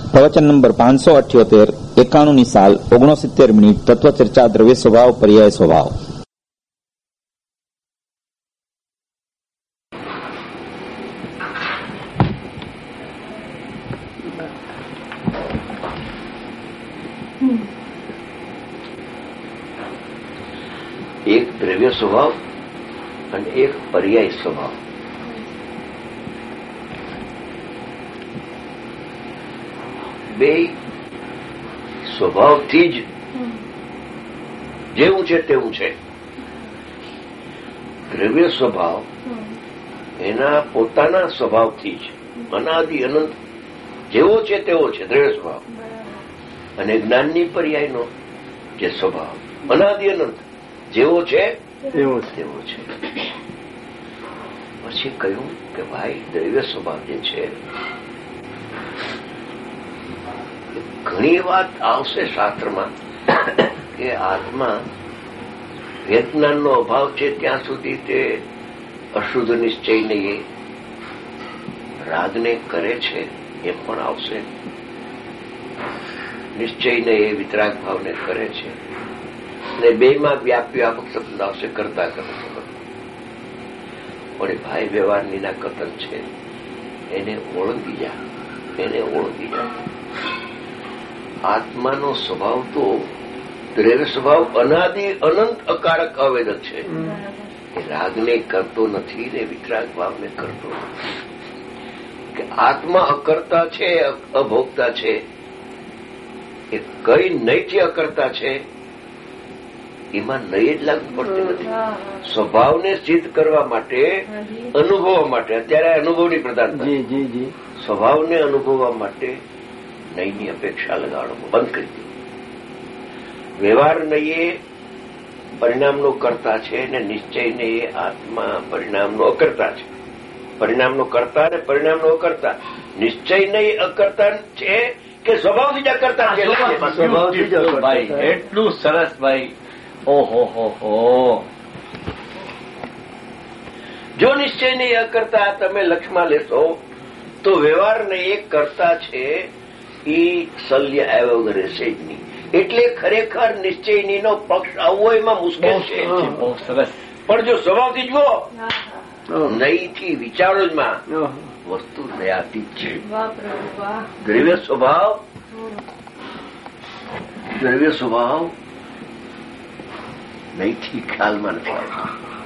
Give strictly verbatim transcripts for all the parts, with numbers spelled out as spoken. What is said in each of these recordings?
પ્રવચન નંબર પાંચસો અઠ્યોતેર એકાણુંની સાલ ઓગણસિત્તેર મિનિટ તત્વચર્ચા દ્રવ્ય સ્વભાવ પર્યાય સ્વભાવ. એક દ્રવ્ય સ્વભાવ અને એક પર્યાય સ્વભાવ. બે સ્વભાવથી જ જેવું છે તેવું છે. દ્રવ્ય સ્વભાવ એના પોતાના સ્વભાવથી જ અનાદિ અનંત જેવો છે તેવો છે દ્રવ્ય સ્વભાવ. અને જ્ઞાનની પર્યાયનો જે સ્વભાવ અનાદિ અનંત જેવો છે તેવો તેવો છે. પછી કહ્યું કે ભાઈ દ્રવ્ય સ્વભાવ જે છે ઘણી વાત આવશે શાસ્ત્રમાં કે આત્મા વેદજ્ઞાનનો અભાવ છે ત્યાં સુધી તે અશુદ્ધ નિશ્ચયને એ રાગને કરે છે એ પણ આવશે. નિશ્ચયને એ વિતરાગ ભાવને કરે છે અને બેમાં વ્યાપ વ્યાપક શબ્દ આવશે કરતા કરતા. પણ ભાઈ વ્યવહારની ના કથન છે એને ઓળંગી જા એને ઓળંગી જા. આત્માનો સ્વભાવ તો દ્રવ્ય સ્વભાવ અનાદિ અનંત અકારક અવેદક છે. એ રાગને કરતો નથી ને વિતરાગ ભાવને કરતો નથી. કે આત્મા અકર્તા છે અભોગતા છે એ કઈ નહીંથી અકર્તા છે એમાં નહીં જ લાગુ પડતી નથી. સ્વભાવને સિદ્ધ કરવા માટે અનુભવવા માટે અત્યારે અનુભવની પ્રધાનતા સ્વભાવને અનુભવવા માટે નહીંની અપેક્ષા લગાડો બંધ કરી દો. વ્યવહાર નહીં એ પરિણામનો કરતા છે ને નિશ્ચયને એ આત્મા પરિણામનો અકર્તા છે. પરિણામનો કરતા ને પરિણામનો અકર્તા. નિશ્ચય નહીં અકર્તા છે કે સ્વભાવથી જ અકર્તા છે. એટલું સરસ ભાઈ. ઓહો હો હો. જો નિશ્ચય નહીં અકર્તા તમે લક્ષમાં લેશો તો વ્યવહારને એ કરતા છે એ શલ્ય આવ્યા વગર રહેશે જ નહીં. એટલે ખરેખર નિશ્ચયનીનો પક્ષ આવવો એમાં મુશ્કેલ છે. પણ જો સ્વભાવથી જુઓ નહીંથી વિચારો જ માં વસ્તુ નયાતી જ છે. દ્રવ્ય સ્વભાવ દ્રવ્ય સ્વભાવ નહીંથી ખ્યાલમાં નથી આવતો,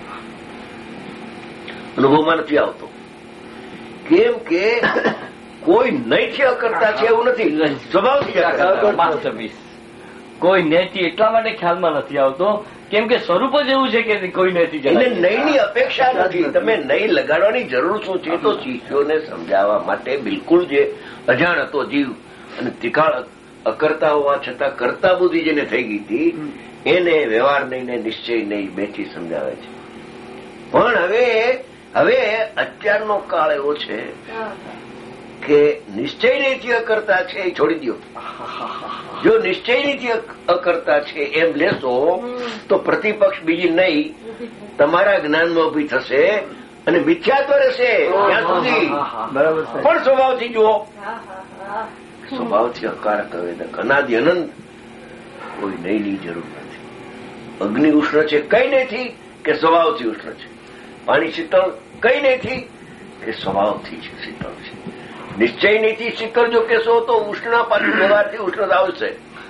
અનુભવમાં નથી આવતો. કેમ કે કોઈ નહીંથી અકર્તા છે એવું નથી, સ્વભાવથી. કોઈ નહીંથી એટલા માટે ખ્યાલમાં નથી આવતો કેમ કે સ્વરૂપ જ એવું છે કે કોઈ નહીંથી એને નહીંની અપેક્ષા નથી. તમે નહીં લગાડવાની જરૂર શું છે તો શિષ્યોને સમજાવવા માટે બિલકુલ જે અજાણ હતો જીવ અને ત્રિકાળ અકર્તા હોવા છતાં કરતા બુદ્ધિ જેને થઈ ગઈ હતી એને વ્યવહાર નહીં ને નિશ્ચય નહીં બેથી સમજાવે છે. પણ હવે હવે અત્યારનો કાળ એવો છે કે નિશ્ચય નીતિ અકર્તા છે એ છોડી દો. જો નિશ્ચય નીતિ અકર્તા છે એમ લેશો તો પ્રતિપક્ષ બીજી નહીં તમારા જ્ઞાનમાં ઉભી થશે અને મિથ્યાત્વ રહેશે ત્યાં સુધી. બરાબર. પણ સ્વભાવથી જુઓ સ્વભાવથી અકારક અવેદક અનાદિ અનંત કોઈ નહીંની જરૂર નથી. અગ્નિ ઉષ્ણ છે કઈ નહીંથી કે સ્વભાવથી ઉષ્ણ છે. પાણી શીતળ કઈ નહીંથી કે સ્વભાવથી શીતળ છે. નિશ્ચય નીતિ શીતળ જો કેશો તો ઉષ્ણ પાછી વ્યવહારથી ઉષ્ણ આવશે.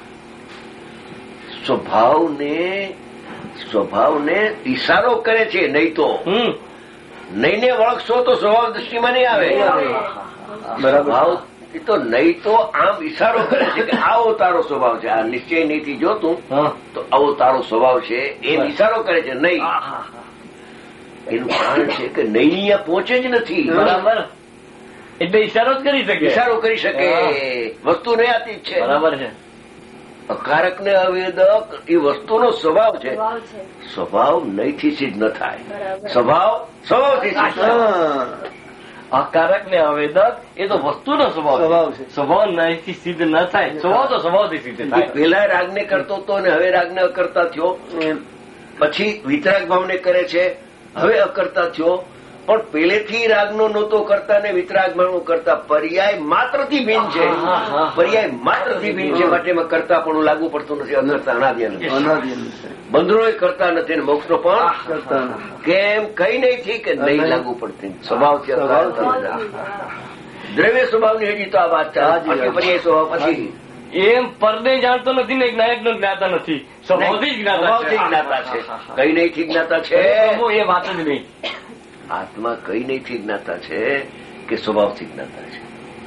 સ્વભાવને સ્વભાવને ઈશારો કરે છે. નહીં તો નહીંને વળગશો તો સ્વભાવ દૃષ્ટિમાં નહીં આવે. સ્વભાવ તો નહીં તો આમ ઈશારો કરે છે કે આવો તારો સ્વભાવ છે. આ નિશ્ચય નીતિ જોતું તો આવો તારો સ્વભાવ છે એમ ઈશારો કરે છે. નહીં એનું કારણ છે કે નહીં અહીંયા પહોંચે જ નથી. બરાબર. એટલે ઈશારો જ કરી શકે. ઈશારો કરી શકે. વસ્તુ નયાતી જ છે. બરાબર છે. અકારક ને અવેદક એ વસ્તુનો સ્વભાવ છે. સ્વભાવ નહીંથી સિદ્ધ ન થાય. સ્વભાવ સ્વભાવથી સિદ્ધ. અકારક ને અવેદક એ તો વસ્તુનો સ્વભાવ છે. સ્વભાવ નહીંથી સિદ્ધ ન થાય. સ્વભાવ તો સ્વભાવથી સિદ્ધ થાય. પેલા રાગને કરતો હતો ને હવે રાગને અકર્તા થયો. પછી વિતરાગ ભાવને કરે છે હવે અકર્તા થયો. પણ પેલેથી રાગનો નહોતો કરતા ને વિતરાગમાં કરતા પર્યાય માત્રથી ભિન્ન છે. પર્યાય માત્રથી ભિન્ન છે માટે એમાં કરતા પણ લાગુ પડતું નથી. અનર્થતા અનાદિ બંધનો કરતા નથી ને મોક્ષનો પણ કેમ કઈ નહીં કે નહીં લાગુ પડતી સ્વભાવથી. દ્રવ્ય સ્વભાવની હજી તો આ વાત ચાલે. પર્યાય સ્વભાવ પછી એમ પરને જાણતો નથી ને નાયક નો જ્ઞાતા નથી. સ્વભાવથી જ્ઞાતા છે. કઈ નહીંથી જ્ઞાતા છે એ વાત જ નહીં. આત્મા કઈ નહીંથી જ્ઞાતા છે કે સ્વભાવથી જ્ઞાતા છે.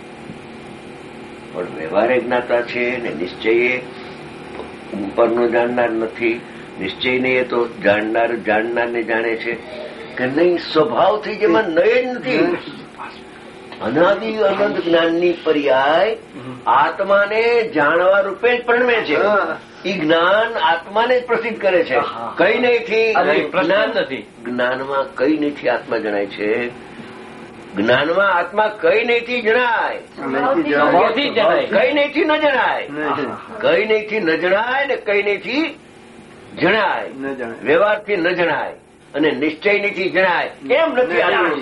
પણ વ્યવહારે જ્ઞાતા છે ને નિશ્ચયે ઉપરનો જાણનાર નથી. નિશ્ચયને એ તો જાણનાર જાણનારને જાણે છે કે નહીં સ્વભાવથી જેમાં નય જ નથી. અનાદિ અનંત જ્ઞાનની પર્યાય આત્માને જાણવા રૂપે જ પરિણમે છે. એ જ્ઞાન આત્માને જ પ્રસિદ્ધ કરે છે. કઈ નહીંથી જ્ઞાન નથી. જ્ઞાનમાં કઈ નહીંથી આત્મા જણાય છે. જ્ઞાનમાં આત્મા કઈ નહીંથી જણાય. કઈ નહીંથી ન જણાય. કઈ નહીંથી ન જણાય ને કઈ નહીંથી જણાય. વ્યવહારથી ન જણાય અને નિશ્ચયથી જણાય એમ નથી.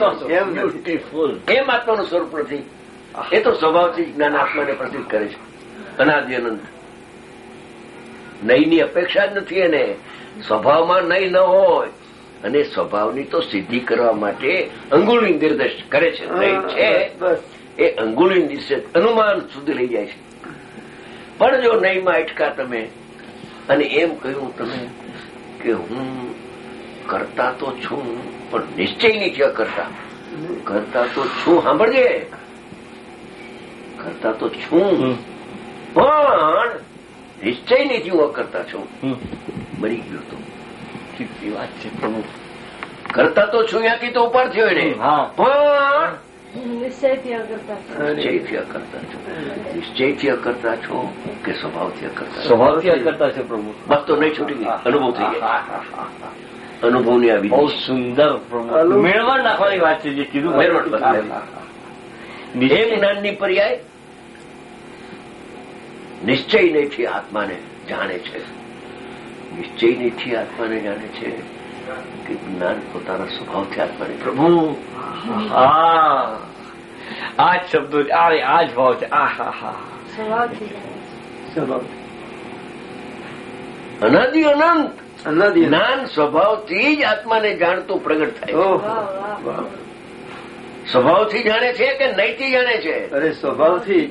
એમ આત્માનું સ્વરૂપ નથી. એ તો સ્વભાવથી જ્ઞાન આત્માને પ્રસિદ્ધ કરે છે. અનાદિ અનંત નહીંની અપેક્ષા જ નથી. એને સ્વભાવમાં નહીં ન હોય અને સ્વભાવની તો સિદ્ધિ કરવા માટે અંગુળી નિર્દેશ કરે છે. નહીં છે એ અંગુળી નિર્દેશ અનુમાન સુધી લઈ જાય છે. પણ જો નહીંમાં અટકા તમે અને એમ કહ્યું તમે કે હું કરતા તો છું પણ નિશ્ચય નથી કરતા. કરતા તો છું સાંભળજે. કરતા તો છું પણ નિશ્ચય નથી હું કરતા છું. મરી ગયો તો વાત છે. કરતા તો છું ત્યાંથી તો ઉપર થયો એને પણ નિશ્ચયથી અકર્તા છો. નિશ્ચયથી અકર્તા છો કે સ્વભાવથી અકર્તા? સ્વભાવથી અકર્તા છે પ્રભુ. બસ તો નહીં છૂટી ગઈ. અનુભવ થઈ ગયા. અનુભવની આવી બહુ સુંદર મેળવણ નાખવાની વાત છે જે કીધું. એમ જ્ઞાનની પર્યાય નિશ્ચય નહીંથી આત્માને જાણે છે. નિશ્ચય નહીંથી આત્માને જાણે છે કે જ્ઞાન પોતાના સ્વભાવથી આત્માને. પ્રભુ હા આ જ શબ્દો આ આ જ ભાવ છે. આ હા હા સ્વભાવ અનાદિ અનંત જ્ઞાન સ્વભાવથી જ આત્માને જાણતું પ્રગટ થાય. સ્વભાવથી જાણે છે કે નહીંથી જાણે છે? અરે સ્વભાવથી.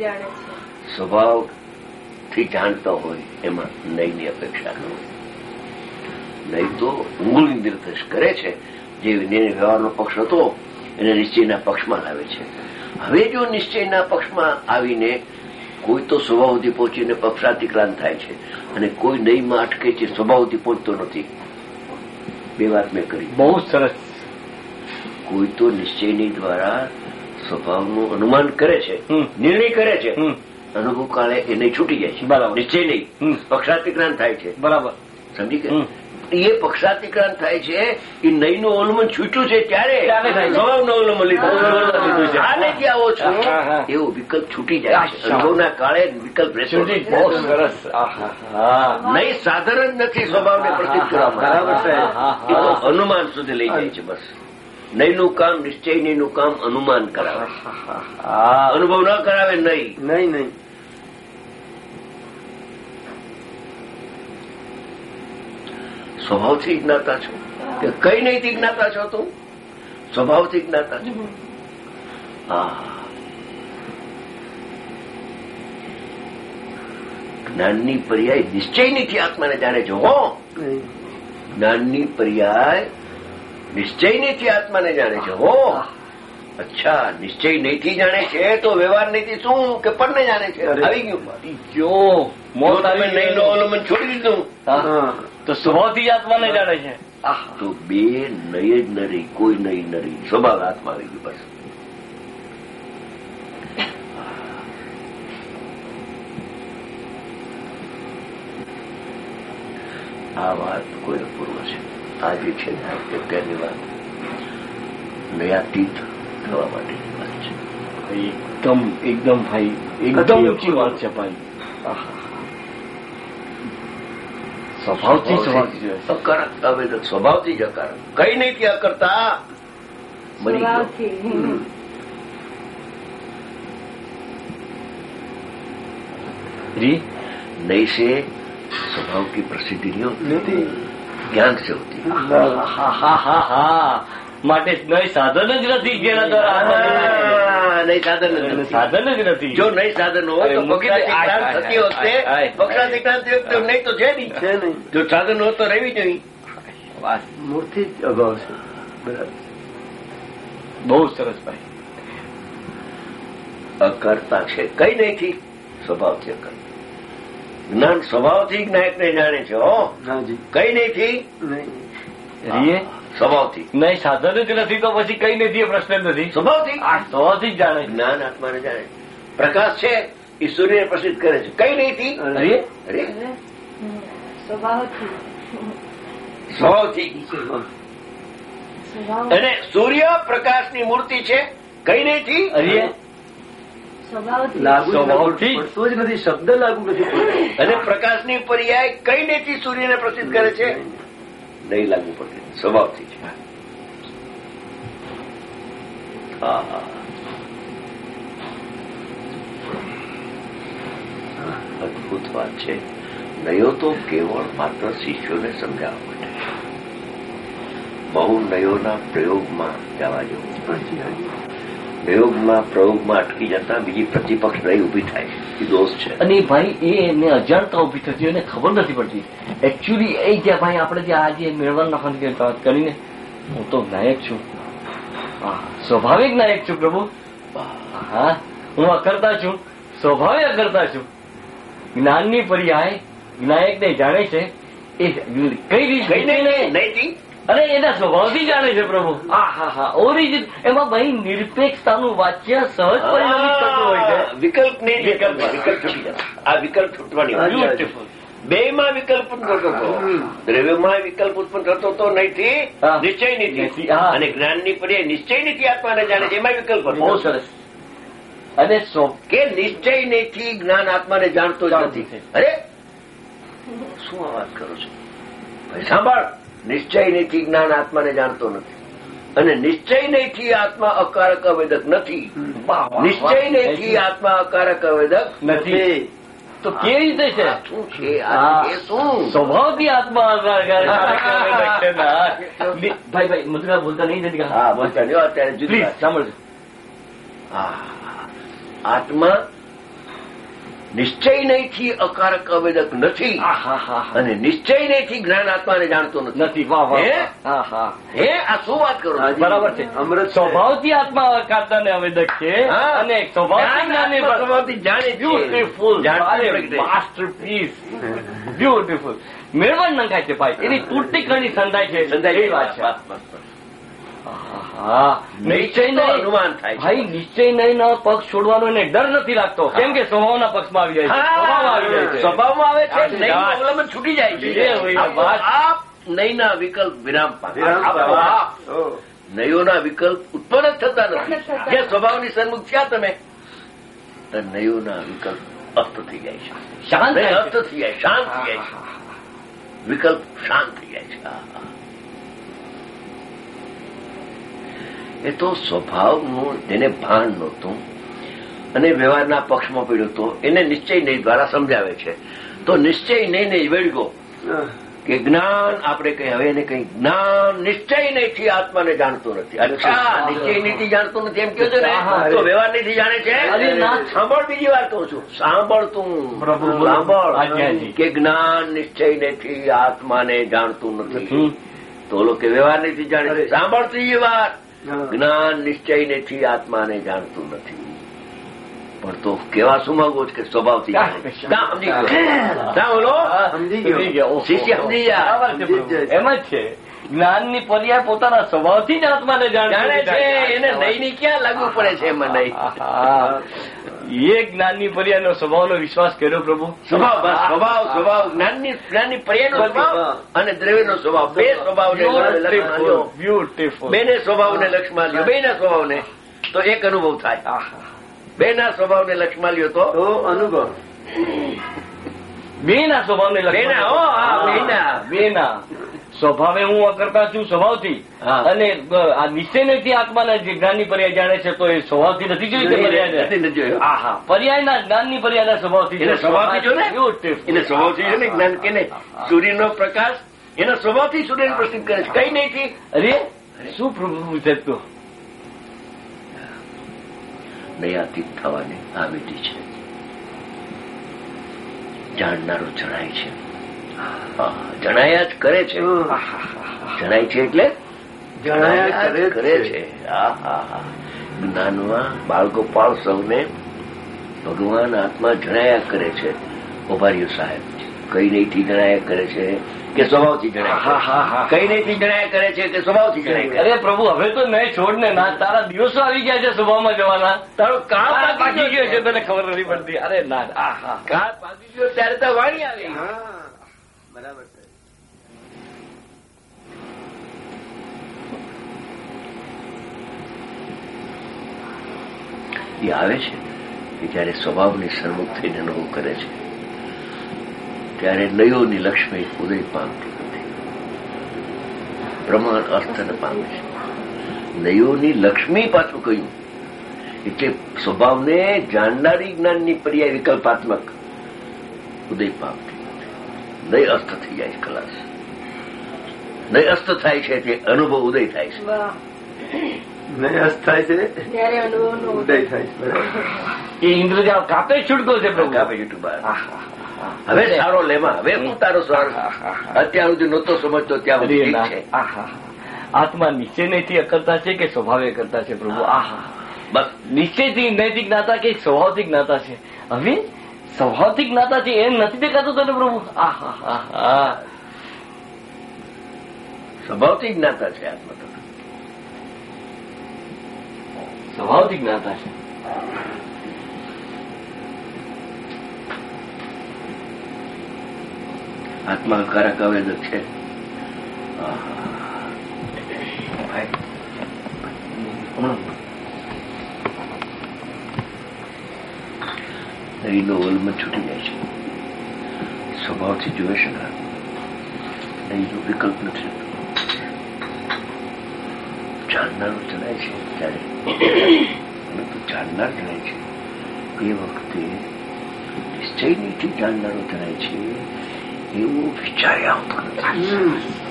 સ્વભાવથી જાણતો હોય એમાં નહીંની અપેક્ષા ન હોય. નહીં તો અંગુળી નિર્દેશ કરે છે. જે વ્યવહારનો પક્ષ હતો એને નિશ્ચયના પક્ષમાં લાવે છે. હવે જો નિશ્ચયના પક્ષમાં આવીને કોઈ તો સ્વભાવ સુધી પહોંચીને પક્ષાતિક્રાંત થાય છે અને કોઈ નહીંમાં અટકે છે. સ્વભાવ સુધી પહોંચતો નથી. બે વાત મેં કરી. બહુ સરસ. કોઈ તો નિશ્ચયની દ્વારા સ્વભાવનું અનુમાન કરે છે, નિર્ણય કરે છે. અનુભવ કાળે એને છૂટી જાય છે. બરાબર. નિશ્ચય નહીં, પક્ષાતિક્રાંત થાય છે. બરાબર. સમજી ગયા? એ પક્ષાતિક્રાંત થાય છે. એ નહીંનું અવલંબન છૂટ્યું છે ત્યારે સ્વભાવનું અવલંબન લીધું છે. આ નથી આવો છો એવો વિકલ્પ છૂટી જાય છે. અનુભવના કાળે વિકલ્પ રહેશે. બહુ સરસ. નહીં સાધારણ જ નથી સ્વભાવને પ્રસિદ્ધ કરવામાં. એ તો અનુમાન સુધી લઈ જાય છે. બસ નહીંનું કામ નિશ્ચયનું કામ અનુમાન કરાવે. અનુભવ ન કરાવે નહીં. નહીં નહીં સ્વભાવથી જ્ઞાતા છો કે કઈ નહીંથી જ્ઞાતા છો? તું સ્વભાવથી જ્ઞાતા છો. જ્ઞાનની પર્યાય નિશ્ચયનીથી આત્માને જાણે છો. હો જ્ઞાનની પર્યાય નિશ્ચયનીથી આત્માને જાણે છે. હો અચ્છા, નિશ્ચય નહીંથી જાણે છે તો વ્યવહાર નહીંથી શું કે પરને જાણે છે? આવી ગયું. તમે નહીં નો અવલંબન છોડી દીધું તો સ્વભાવથી આત્માને જાણે છે. તો બે નય જ નરી, કોઈ નહીં નરી. સ્વભાવ આત્મા આવી ગયું. બસ આ વાત કોઈ પૂર્વ છે. આ જે છે અત્યારની વાત નયાતીત થવા માટેની વાત છે. એકદમ એકદમ ભાઈ એકદમ ઊંચી વાત છે ભાઈ. સ્વભાવથી અકારક આવેદન સ્વભાવથી જ અકારક. કઈ નહીં ત્યાં કરતા મરી ગયો. जी नहीं से स्वभाव की प्रसिद्धि नहीं होती, ज्ञान से होती. હા હા હા હા માટે નહીં સાધન જ નથી જેના દ્વારા નહીં સાધન નથી. સાધન જ નથી. જો નહીં સાધન હોય તો પક્ષાધિક્રાંત થતી વખતે પક્ષાધિક્રાંત થતી વખતે નહીં તો છે નહીં. જો સાધન હોય તો રહેવી જોઈએ. મૂર્તિ જ અભાવ છે. બરાબર, બહુ સરસ ભાઈ. અકર્તા છે, કઈ નહીંથી સ્વભાવથી અકર્તા. જ્ઞાન સ્વભાવથી જ્ઞાયકને જાણે છે. હો હાજી, કઈ નહીંથી રીએ સ્વભાવથી. નહીં સાધન જ નથી તો પછી કઈ નથી, એ પ્રશ્ન નથી. સ્વભાવથી આ સ્વભાવથી જ જાણે. જ્ઞાન આત્માને જાણે. પ્રકાશ છે એ સૂર્યને પ્રસિદ્ધ કરે છે. કઈ નહીંથી રીએ અરે સ્વભાવથી સ્વભાવથી. અને સૂર્ય પ્રકાશની મૂર્તિ છે. કઈ નહીંથી રીએ સ્વભાવથી લાગુ જ સ્વભાવથી. પડતો જ નથી, શબ્દ લાગુ નથી પડતો. અને પ્રકાશની પર્યાય કઈ નહીંથી સૂર્યને પ્રસિદ્ધ કરે છે. નહીં લાગુ પડે, સ્વભાવથી છે. હા હા, અદભુત વાત છે. નયો તો કેવળ માત્ર શિષ્યોને સમજાવવા માટે, બહુ નયોના પ્રયોગમાં જવા જેવું. પ્રયોગમાં પ્રયોગમાં અટકી જતા બીજી પ્રતિપક્ષ નહીં ઉભી થાય, એ દોષ છે. અને ભાઈ એ એમને અજાણતા ઉભી થતી એને ખબર નથી પડતી. એકચ્યુઅલી એ જ્યાં ભાઈ આપણે જે આજે મેળવવાના નાખવાની વાત કરીને હું તો નાયક છું, સ્વભાવિક નાયક છું પ્રભુ. હા, હું અકર્તા છું, સ્વભાવે અકર્તા છું. જ્ઞાનની પર્યાય જ્ઞાયકને જાણે છે એ કઈ રીતે કઈ નહીં નહીં અને એના સ્વભાવથી જાણે છે પ્રભુ. હા હા હા ઓરિજિન. એમાં ભાઈ નિરપેક્ષતાનું વાક્ય સહજ પરિણમિત થતું હોય છે. વિકલ્પ નહીં, વિકલ્પ વિકલ્પ છૂટી જશે. આ વિકલ્પ છૂટવાની વાત. બ્યુટીફુલ. બે માં વિકલ્પ ઉત્પન્ન થતો હતો. દ્રવ્યમાં વિકલ્પ ઉત્પન્ન થતો હતો નહીંથી હા. નિશ્ચય નથી, નીતિ. હા. અને જ્ઞાનની પર્યાય નિશ્ચય નીતિ આત્માને જાણે છે, એમાં વિકલ્પ હતો. બહુ સરસ. અને સ્વ કે નિશ્ચય નીતિ જ્ઞાન આત્માને જાણતો જ જાણતું નથી. છે. અરે શું આ વાત કરો છો ભાઈ? સાંભળ, નિશ્ચય નીતિ જ્ઞાન આત્માને જાણતો નથી. અને નિશ્ચય નહીંથી આત્મા અકારક અવેદક નથી. વાહ, વાહ, નિશ્ચય વાહ. નહીંથી આત્મા અકારક અવેદક નથી. તો કેવી રીતે છે? આ શું છે? આ છે શું? સ્વભાવથી આત્મા ભાઈ ભાઈ મુદ્રા બોલતા નહીં નથી. હા, બોલતા નહીં. અત્યારે જુદી પ્લીઝ વાત છે. સાંભળજો. હા, આત્મા નિશ્ચય નહીંથી અકારક અવેદક નથી. હા હા હા અને નિશ્ચય નહીંથી જ્ઞાન આત્માને જાણતો નથી. નથી. વાહ વાહ. હે? હા હા હે, આ શું વાત કરો છો? બરાબર છે. અમૃત સ્વભાવથી આત્મા અકારતા ને અવેદક છે. હા. અને સ્વભાવથી જ્ઞાની આત્મા સ્વભાવથી જાણે છે. બ્યુટીફુલ. જાણતી પ્રગટે. માસ્ટરપીસ. બ્યુટીફુલ. મેળવણ નંખાય છે ભાઈ. એની તૂટતી કણી સંધાય છે. સંધાય એ વાત છે. બસ, બસ, બસ. હા, નિશ્ચય નિશ્ચય નહીં. અનુમાન થાય છે. ભાઈ નિશ્ચય નહીં નો પક્ષ છોડવાનો એને ડર નથી લાગતો. કેમ કે સ્વભાવના પક્ષમાં આવી જાય છે. સ્વભાવ આવી જાય છે. સ્વભાવમાં આવે છે. આ નહીંનું અવલંબન છૂટી જાય છે. એ હોય, આપો વાત. આપ નહીંના વિકલ્પ વિરામ પામે. વિરામ આપો પામે. આપ નયોના વિકલ્પ ઉત્પન્ન જ થતા નથી. જે સ્વભાવની સન્મુખ થયા તમે, તો નયોના વિકલ્પ અસ્ત થઈ જાય છે. શાંત નહીં, થાય અસ્ત છે. થઈ જાય, શાંત થઈ જાય છે. વિકલ્પ શાંત થઈ જાય છે. હા, હા. એ તો સ્વભાવનું જેને ભાન નહોતું અને વ્યવહારના પક્ષમાં પડ્યો હતો એને નિશ્ચય નહીં દ્વારા સમજાવે છે. તો નિશ્ચય નહીં નહીં વળગો કે જ્ઞાન આપણે કઈ હવે એને કઈ જ્ઞાન નિશ્ચય નહીંથી આત્માને જાણતો નથી. અચ્છા, નિશ્ચય નીતિ જાણતો નથી એમ કહો છો ને, તો વ્યવહાર નીતિ જાણે છે. અરે ના. સાંભળ, બીજી વાર કહું છું, સાંભળ તું પ્રભુ, બોલો. સાંભળ આજ્ઞાજી. કે જ્ઞાન નિશ્ચય નથી આત્માને જાણતું નથી. હમ. તો લોકો વ્યવહાર નીતિ જાણે છે. સાંભળ ત્રીજી વાર, હા. જ્ઞાન નિશ્ચય નથી આત્માને જાણતું નથી. પણ તો કેવા શું માંગો છો કે સ્વભાવથી જાણે છે? ના, સમજી ગયો. ના, બોલો. સમજી સમજી ગયો. ગયા. ઓહો. શિષ્ય સમજી જાય. બરાબર છે પ્રભુ. એમ જ છે. જ્ઞાનની પર્યાય પોતાના સ્વભાવથી જ આત્માને જાણે જાણે છે. એને નહીંની ક્યાં લાગુ પડે છે એમાં નહીં. એ જ્ઞાનની પર્યાયનો સ્વભાવનો વિશ્વાસ કર્યો પ્રભુ. સ્વભાવ, બસ, સ્વભાવ સ્વભાવ જ્ઞાનની જ્ઞાનની પર્યાયનો સ્વભાવ અને દ્રવ્યનો સ્વભાવ, બે સ્વભાવને લક્ષમાં લ્યો. બ્યુટીફુલ. બેને સ્વભાવને લક્ષમાં લ્યો. બેના સ્વભાવને તો એક અનુભવ થાય. બેના સ્વભાવને લક્ષમાં લ્યો તો તો અનુભવ. બેના સ્વભાવને લક્ષમાં બેના, હો, હા, બેના. બેના સ્વભાવે હું અકર્તા છું સ્વભાવથી, અને આ નિશ્ચયથી આત્માના જે જ્ઞાનની પર્યાય જાણે છે તો એ સ્વભાવથી નથી જોયું કે પર્યાય? હા હા, પર્યાયના જ્ઞાનની પર્યાયના સ્વભાવથી સ્વભાવથી જો ને એટલે સ્વભાવથી છે ને જ્ઞાન કે નહીં. સૂર્યનો પ્રકાશ એના સ્વભાવથી સૂર્યને પ્રસિદ્ધ કરે છે, કઈ નહીંથી. અરે શું પ્રભુ છે તો દયાતીત થવાની આ વિધિ છે. જાણનારો જણાય છે, જણાયા જ કરે છે. જણાય છે એટલે જણાયા જ કરે છે. હા હા હા, જ્ઞાનમાં બાળગોપાળ સૌને ભગવાન આત્મા જણાયા કરે છે. ઉભાર્યો સાહેબ કઈ નહીંથી જણાયા કરે છે કે સ્વભાવથી જણાય? કઈ નહીંથી જણાયા કરે છે કે સ્વભાવથી જણાય? અરે પ્રભુ, હવે તો નહીં, છોડ ને ના, તારા દિવસો આવી ગયા છે સ્વભાવમાં જવાના. તારો કાળ પાકી ગયો છે, તને ખબર નથી પડતી. અરે ના, આ હા, કાળ પાકી ગયો ત્યારે તો વાણી આવી. બરાબર. એ આવે છે કે જયારે સ્વભાવની સન્મુખ થઈને અનુભવ કરે છે ત્યારે નયોની લક્ષ્મી ઉદય પામતી નથી, પ્રમાણ અર્થને પામે છે. નયોની લક્ષ્મી પાછું કહ્યું એટલે સ્વભાવને જાણનારી જ્ઞાનની પર્યાય વિકલ્પાત્મક ઉદય પામતી નથી. નય અસ્ત થઈ જાય છે, ખલાસ. નય અસ્ત થાય છે તે અનુભવ ઉદય થાય છે. નહીં અસ્ત થાય છે ત્યારે અનુભવનો ઉદય થાય છે. એ ઇન્દ્રજાળ કાપે છૂટકો છે પ્રભુ, કાપે છૂટું બહાર. હવે સારો લેમાં, હવે હું તારો સ્વાર અત્યાર સુધી નહોતો સમજતો ત્યાં સુધી ઠીક છે. આત્મા નિશ્ચય નૈથી અકર્તા છે કે સ્વભાવે કરતા છે પ્રભુ? આહા, બસ નિશ્ચયથી નૈતિક જ્ઞાતા કે સ્વભાવથી જ્ઞાતા છે? હવે સ્વભાવથી જ્ઞાતા છે એમ નથી દેખાતું તને પ્રભુ? આહા હા હા, સ્વભાવથી જ્ઞાતા છે આત્મા તો, સ્વભાવથી જ્ઞાતા છે. આત્મા હકારક આવેદક છે. અહીંનો ઓલમાં છૂટી જાય છે, સ્વભાવથી જોઈ શકાય. અહીંનો વિકલ્પ નથી. જાણનારો જણાય છે ત્યારે, પરંતુ જાણનાર જણાય છે એ વખતે નિશ્ચયથી જાણનારો જણાય છે એવું વિચારે આવતો નથી.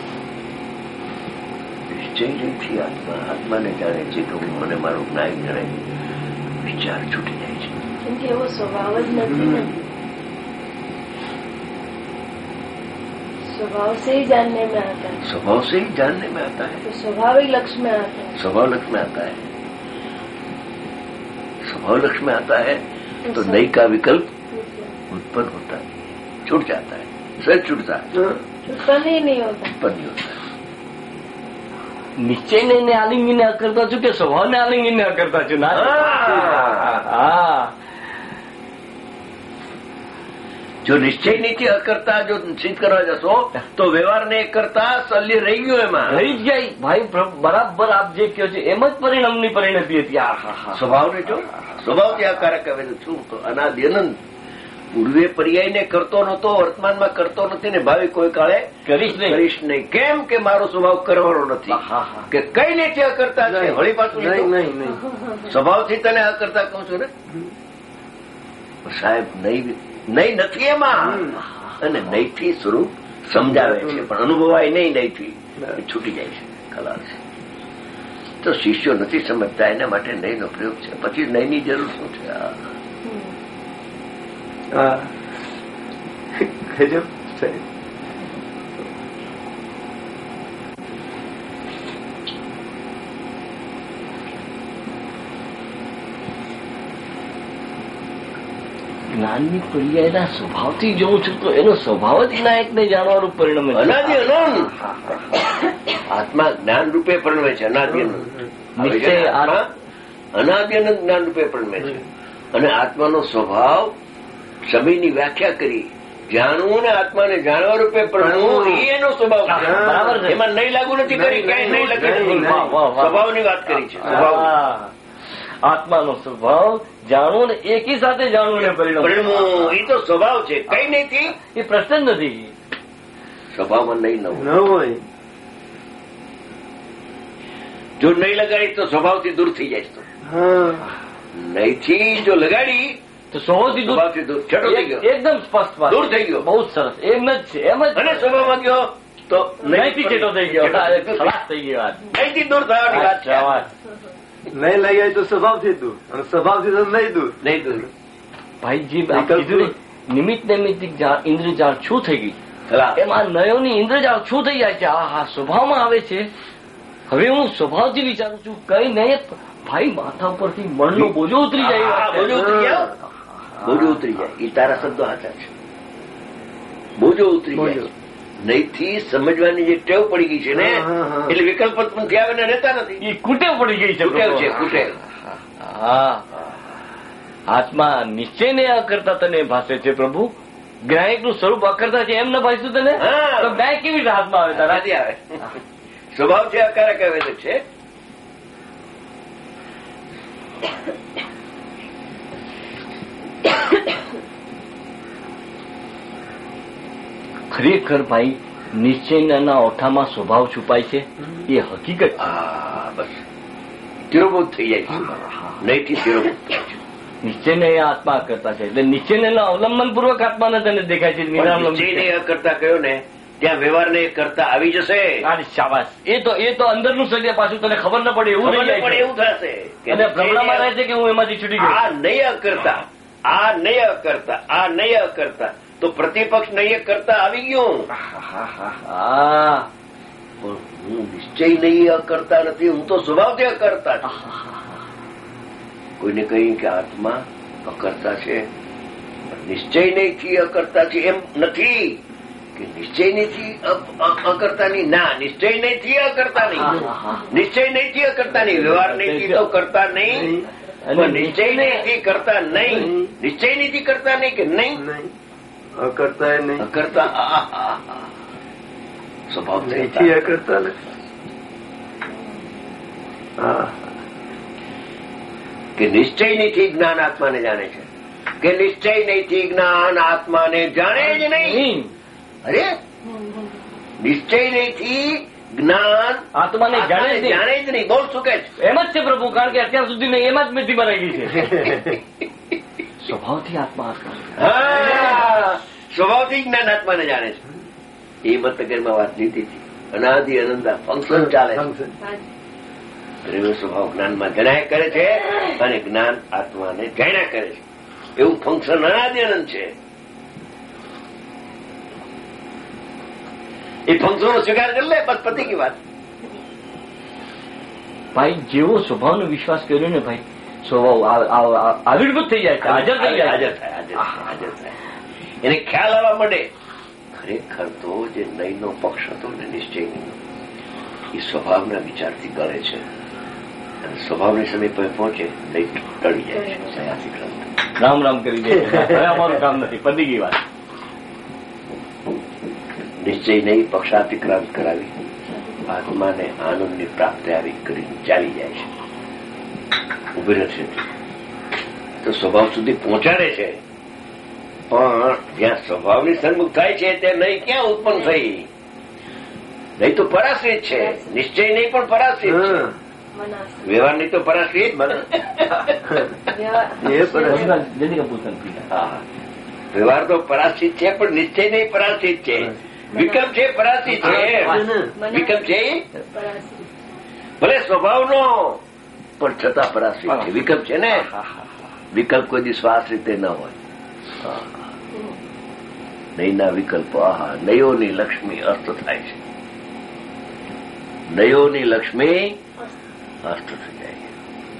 નિશ્ચયથી આત્મા આત્માને જાણે છે કે હું મને મારું જ્ઞાન જણાય, વિચાર છૂટી જાય છે. કેમ કે એવો સ્વભાવ જ નથી ને. स्वभाव से ही जानने में आता है. स्वभाव से ही जानने में आता है. तो स्वाभाविक लक्ष्य में आता है. स्वभाव लक्ष्य में आता है. स्वभाव लक्ष्य में आता है तो नई का विकल्प उत्पन्न होता है, छूट जाता है, सच छूटता है, उत्पन्न ही नहीं होता. उत्पन्न नहीं होता. નિશ્ચયને ને આલિંગીને કરતા છું કે સ્વભાવને આલિંગીને કરતા છું? ના, હા, જો નિશ્ચય નીતિ અકર્તા જો સિદ્ધ કરવા જશો તો વ્યવહારને કરતા શલ્ય રહી ગયો, એમાં રહી જ જાય ભાઈ. બરાબર આપ જે કહો છો એમ જ પરિણામની પરિણતિ હતી. આ હા હા, સ્વભાવને જો સ્વભાવથી આકારક આવે છું તો અનાદિ અનંત પૂર્વે પર્યાયને કરતો નહોતો, વર્તમાનમાં કરતો નથી ને ભાવિ કોઈ કાળે કરીશ નહીં. કરીશ નહીં. કેમ કે મારો સ્વભાવ કરવાનો નથી, કે કઈ નીતિ અકર્તા છે. વળી પાછું સ્વભાવથી તને અકર્તા કહું છું ને સાહેબ. નહીં નહીં નથી એમાં, અને નહીંથી સ્વરૂપ સમજાવે છે પણ અનુભવાય નહીં. નહીંથી છૂટી જાય છે, ખલાસ. તો શિષ્યો નથી સમજતા, એના માટે નહીંનો પ્રયોગ છે. પછી નહીંની જરૂર શું છે? હા, ગજબ સાહેબ. જ્ઞાનની પર્યાયના સ્વભાવથી જોઉં છું તો એનો સ્વભાવ જ નાયકને જાણવાનું પરિણમે. અનાદિ અનંત આત્મા જ્ઞાન રૂપે પરિણમે છે. અનાદિ અનંત અનાદિ અનંત જ્ઞાન રૂપે પરિણમે છે. અને આત્માનો સ્વભાવ સમયની વ્યાખ્યા કરી જાણવું ને આત્માને જાણવા રૂપે પરિણમવું એ એનો સ્વભાવ છે. બરાબર છે, એમાં નહીં લાગુ નથી કરી, ક્યાંય નહીં લખી, સ્વભાવની વાત કરી છે. સ્વભાવ આત્માનો સ્વભાવ જાણવું ને એકી સાથે જાણવું ને પરિણામ પરિણમવું એ તો સ્વભાવ છે. કઈ નહીં એ પ્રશ્ન જ નથી. સ્વભાવમાં નહીં ન ન હોય જો નહીં લગાડી તો સ્વભાવથી દૂર થઈ જાય. તો હા નહીંથી જો લગાડી તો સ્વભાવથી દૂર સ્વભાવથી દૂર છેટો થઈ ગયો, એકદમ સ્પષ્ટ વાત, દૂર થઈ ગયો. બહુ જ સરસ. એમ જ છે, એમ જ. અને સ્વભાવમાં ગયો તો નહીંથી છેટો થઈ ગયો, ખલાસ થઈ ગઈ વાત. નહીંથી દૂર થવાની વાત છે. નહીં લગાય તો સ્વભાવથી દૂર, અને સ્વભાવથી તો નહીં દૂર. નહીં દૂર. ભાઈ જે આપ કીધું ને, નિમિત્ત નૈમિત્તિક ઇન્દ્રજાળ શું થઈ ગઈ, ખલાસ. એમાં નયોની ઇન્દ્રજાળ શું થઈ જાય છે. આ હા સ્વભાવમાં આવે છે. હવે હું સ્વભાવથી વિચારું છું, કઈ નહીં ભાઈ, માથા ઉપરથી મનનો બોજો ઉતરી જાય. હા, બોજો ઉતરી જાય, બોજો ઉતરી જાય. એ તારા શબ્દો સાચા છે. બોજો ઉતરી જાય. નહીંથી સમજવાની જે ટેવ પડી ગઈ છે ને, એટલે વિકલ્પ પંથી આવે ને રહેતા નથી. એ કુટેવ પડી ગઈ છે. કુટેવ છે, કુટેવ. હા, આત્મા નિશ્ચયને અકર્તા તને ભાષે છે પ્રભુ. ગ્રાહકનું સ્વરૂપ અકર્તા છે એમ ન ભાઈશું તને, હા. તો ગ્રાહક કેવી રીતે હાથમાં આવે તારા? નથી આવે. સ્વભાવ છે અકારક આવેદક છે. ખરેખર ભાઈ, નિશ્ચયના ઓઠામાં સ્વભાવ છુપાય છે, એ હકીકત. હા, બસ તિરોબોધ થઈ જાય છે. નહીંથી તિરોબોધ થાય છે. નિશ્ચયને એ આત્મા કરતા છે, એટલે નિશ્ચયના અવલંબન પૂર્વક આત્માને તને દેખાય છે. નિશ્ચયને કરતા કયો ને, ત્યાં વ્યવહારને કરતા આવી જશે. શાબાશ. એ તો એ તો અંદરનું સત્ય પાછું તને ખબર ન પડે એવું ખબર નહીં ન પડે જાય એવું થશે. અને ભ્રમણામાં રહે છે કે હું એમાંથી છૂટી ગયો. આ નહીં કરતા, આ નહીં કરતા, આ નહીં કરતા, તો પ્રતિપક્ષ નહીં કરતા આવી ગયું. હા, પણ હું નિશ્ચય નહીં કરતા નથી, હું તો સ્વભાવથી અકર્તા છું. કોઈને કહી કે આત્મા અકર્તા છે, નિશ્ચય નહીંથી અકર્તા છે એમ નથી કે નિશ્ચય નહીંથી અકર્તા નહીં. ના, નિશ્ચય નહીંથી અકર્તા નહીં, નિશ્ચય નહીંથી અકર્તા નહીં, વ્યવહાર નહીંથી તો કરતા નહીં, પણ નિશ્ચય નહીંથી કરતા નહીં. નિશ્ચય નહીંથી કરતા નહીં કે નહીં, અકર્તા નહીં, અકર્તા સ્વભાવ નહીંથી અકર્તા નથી. હા, કે નિશ્ચય નહીંથી જ્ઞાન આત્માને જાણે છે, કે નિશ્ચય નહીંથી જ્ઞાન આત્માને જાણે જ નહીં. અરે, નિશ્ચય નહીંથી જ્ઞાન આત્માને જાણે જ નહીં. જાણે જ નહીં. બોલ શું કે છે? એમ જ છે પ્રભુ, કારણ કે અત્યાર સુધી મેં એમાં જ મેથી બનાવી ગઈ છે. સ્વભાવથી આત્મા આત્મા. હા, સ્વભાવથી જ્ઞાન આત્માને જાણે છે. એ મતગરમાં વાત લીધી હતી. અનાદિ અનંતા ફંક્શન ચાલે છે. દ્રવ્ય સ્વભાવ જ્ઞાનમાં જણાય કરે છે, અને જ્ઞાન આત્માને જાણ્યા કરે છે. એવું ફંક્શન અનાદિ અનંત છે. એ ફંક્શનનો સ્વીકાર કરી લે, બસ પતી ગઈ વાત. ભાઈ, જેવો સ્વભાવનો વિશ્વાસ કર્યો ને ભાઈ, સ્વભાવ આવિર્ભૂત થઈ જાય છે, હાજર થઈ જાય. હાજર થાય, હાજર થાય, હાજર થાય. એને ખ્યાલ આવવા માંડે. ખરેખર તો જે નયનો પક્ષ હતો ને, નિશ્ચયનો, એ સ્વભાવના વિચારથી કરે છે, અને સ્વભાવની સમય પર પહોંચે નહીં ટળી જાય છે. સયાસી ગ્રંથ રામ રામ કરી દે. હવે અમારું કામ નથી, પતી ગઈ વાત. નિશ્ચય નહીં પક્ષાતિક્રાંત કરાવી આત્માને આનંદની પ્રાપ્તિ આવી કરી ચાલી જાય છે. ઉભી રહેશે તો સ્વભાવ સુધી પહોંચાડે છે, પણ જ્યાં સ્વભાવની સન્મુખ થાય છે ત્યાં નહીં ક્યાં ઉત્પન્ન થઈ? નહીં તો પરાશ્રિત છે. નિશ્ચય નહીં પણ પરાશ્રિત છે. વ્યવહાર નહીં તો પરાશ્રિત બને. વ્યવહાર તો પરાશ્રિત છે, પણ નિશ્ચય નહીં પરાશ્રિત છે. વિકલ્પ છે, પરાશ્રિત છે. વિકલ્પ છે ભલે સ્વભાવનો, પણ છતાં પરાશ્રિત છે. વિકલ્પ છે ને. વિકલ્પ કોઈ દિવસ શ્વાસ રીતે ન હોય. નયના વિકલ્પો, આહા, નયોની લક્ષ્મી અસ્ત થાય છે. નયોની લક્ષ્મી અસ્ત થઈ જાય છે.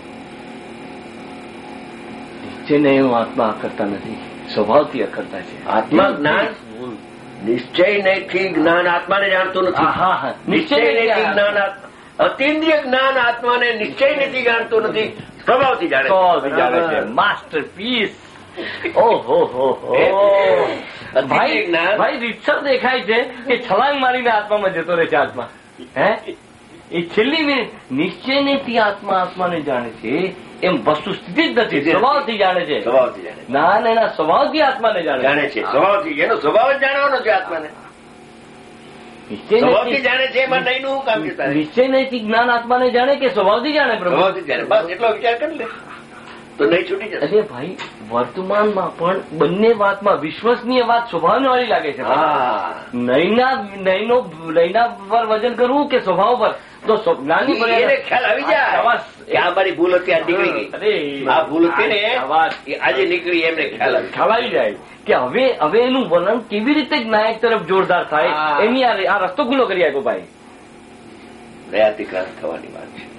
નિશ્ચયને હું આત્મા અકર્તા નથી, સ્વભાવથી અકર્તા છે. આત્મા જ્ઞાન નિશ્ચય નહીંથી જ્ઞાન આત્માને જાણતું નથી. નિશ્ચય નહીંથી જ્ઞાન અતિન્દ્રિય જ્ઞાન આત્માને નિશ્ચય નથી જાણતું નથી, સ્વભાવથી જાણે છે. Masterpiece. ઓહો હો ભાઈ, ભાઈ રીતસર દેખાય છે કે છલાંગ મારીને આત્મામાં જતો રહે છે આત્મા. હે, એ છેલ્લી મિનિટ નિશ્ચય નથી આત્મા આત્માને જાણે છે એમ વસ્તુ સ્થિતિ જ નથી. સ્વભાવથી જાણે છે. સ્વભાવથી જાણે. ના ના ના, સ્વભાવથી આત્માને જાણે જાણે છે. સ્વભાવથી, એનો સ્વભાવ જ જાણવાનો છે આત્માને. સ્વભાવથી જાણે છે એમાં નહીં નું કામ છે તારે? નિશ્ચય નૈતિક જ્ઞાન આત્માને જાણે કે સ્વભાવથી જાણે પ્રભુ? સ્વભાવથી જાણે, બસ એટલો વિચાર કરી લે તો નહીં છૂટી જશે. અરે ભાઈ, વર્તમાનમાં પણ બંને વાતમાં વિશ્વસનીય વાત સ્વભાવને વાળી લાગે છે. હા, નયના નયનો નયના પર વજન કરવું કે સ્વભાવ પર? તો જ્ઞાનની પર એને ખ્યાલ આવી જાય કે આ મારી ભૂલ હતી, આ નીકળી ગઈ. અરે આ ભૂલ હતી ને એ આજે નીકળી, એમને ખ્યાલ આવી ખ્યાલ આવી જાય કે હવે હવે એનું વલણ કેવી રીતે નાયક તરફ જોરદાર થાય, હા. એની આ આ રસ્તો ખુલ્લો કરી આપ્યો ભાઈ. દયાતિક્રાંત થવાની વાત છે.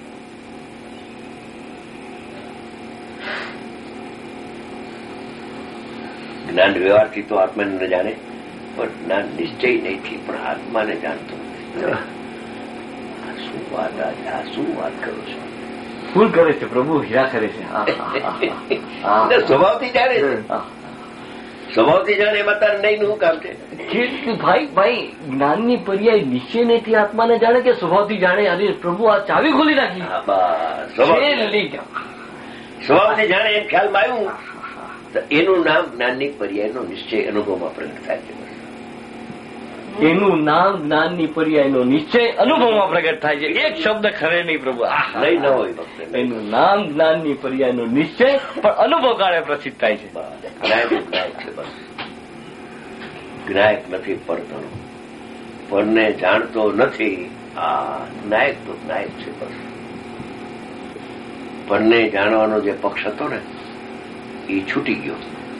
જ્ઞાન વ્યવહારથી તો આત્માને ન જાણે, પણ જ્ઞાન નિશ્ચય નહીંથી પણ આત્માને જાણતો નથી. આ શું વાત, આજે આ શું વાત કરો છો? ફૂલ કરે છે પ્રભુ, હીરા કરે છે. આ, આ, આ, આ. સ્વભાવથી જાણે છે, આ. સ્વભાવથી જાણે એમાં તારે નહીં નું કામ છે. કે ભાઈ ભાઈ જ્ઞાનની પર્યાય નિશ્ચય નહીંથી આત્માને જાણે કે સ્વભાવથી જાણે? અરે પ્રભુ, આ ચાવી ખોલી નાખી. હા, બસ સ્વભાવથી છેલ્લી. સ્વભાવથી જાણે એમ ખ્યાલમાં આવ્યું તો એનું નામ જ્ઞાનની પર્યાયનો નિશ્ચય અનુભવમાં પ્રગટ થાય છે. એનું નામ જ્ઞાનની પર્યાયનો નિશ્ચય અનુભવમાં પ્રગટ થાય છે. એક શબ્દ ખરે નહીં પ્રભુ. આ નહીં ન હોય ભક્ત. એનું નામ જ્ઞાનની પર્યાયનો નિશ્ચય પણ અનુભવ કાળે પ્રસિદ્ધ થાય છે. જ્ઞાયક જ્ઞાયક છે બસ. જ્ઞાયક નથી પરતનો, પરને જાણતો નથી. આ જ્ઞાયક તો જ્ઞાયક છે બસ. પરને જાણવાનો જે પક્ષ હતો ને એ છૂટી ગયો.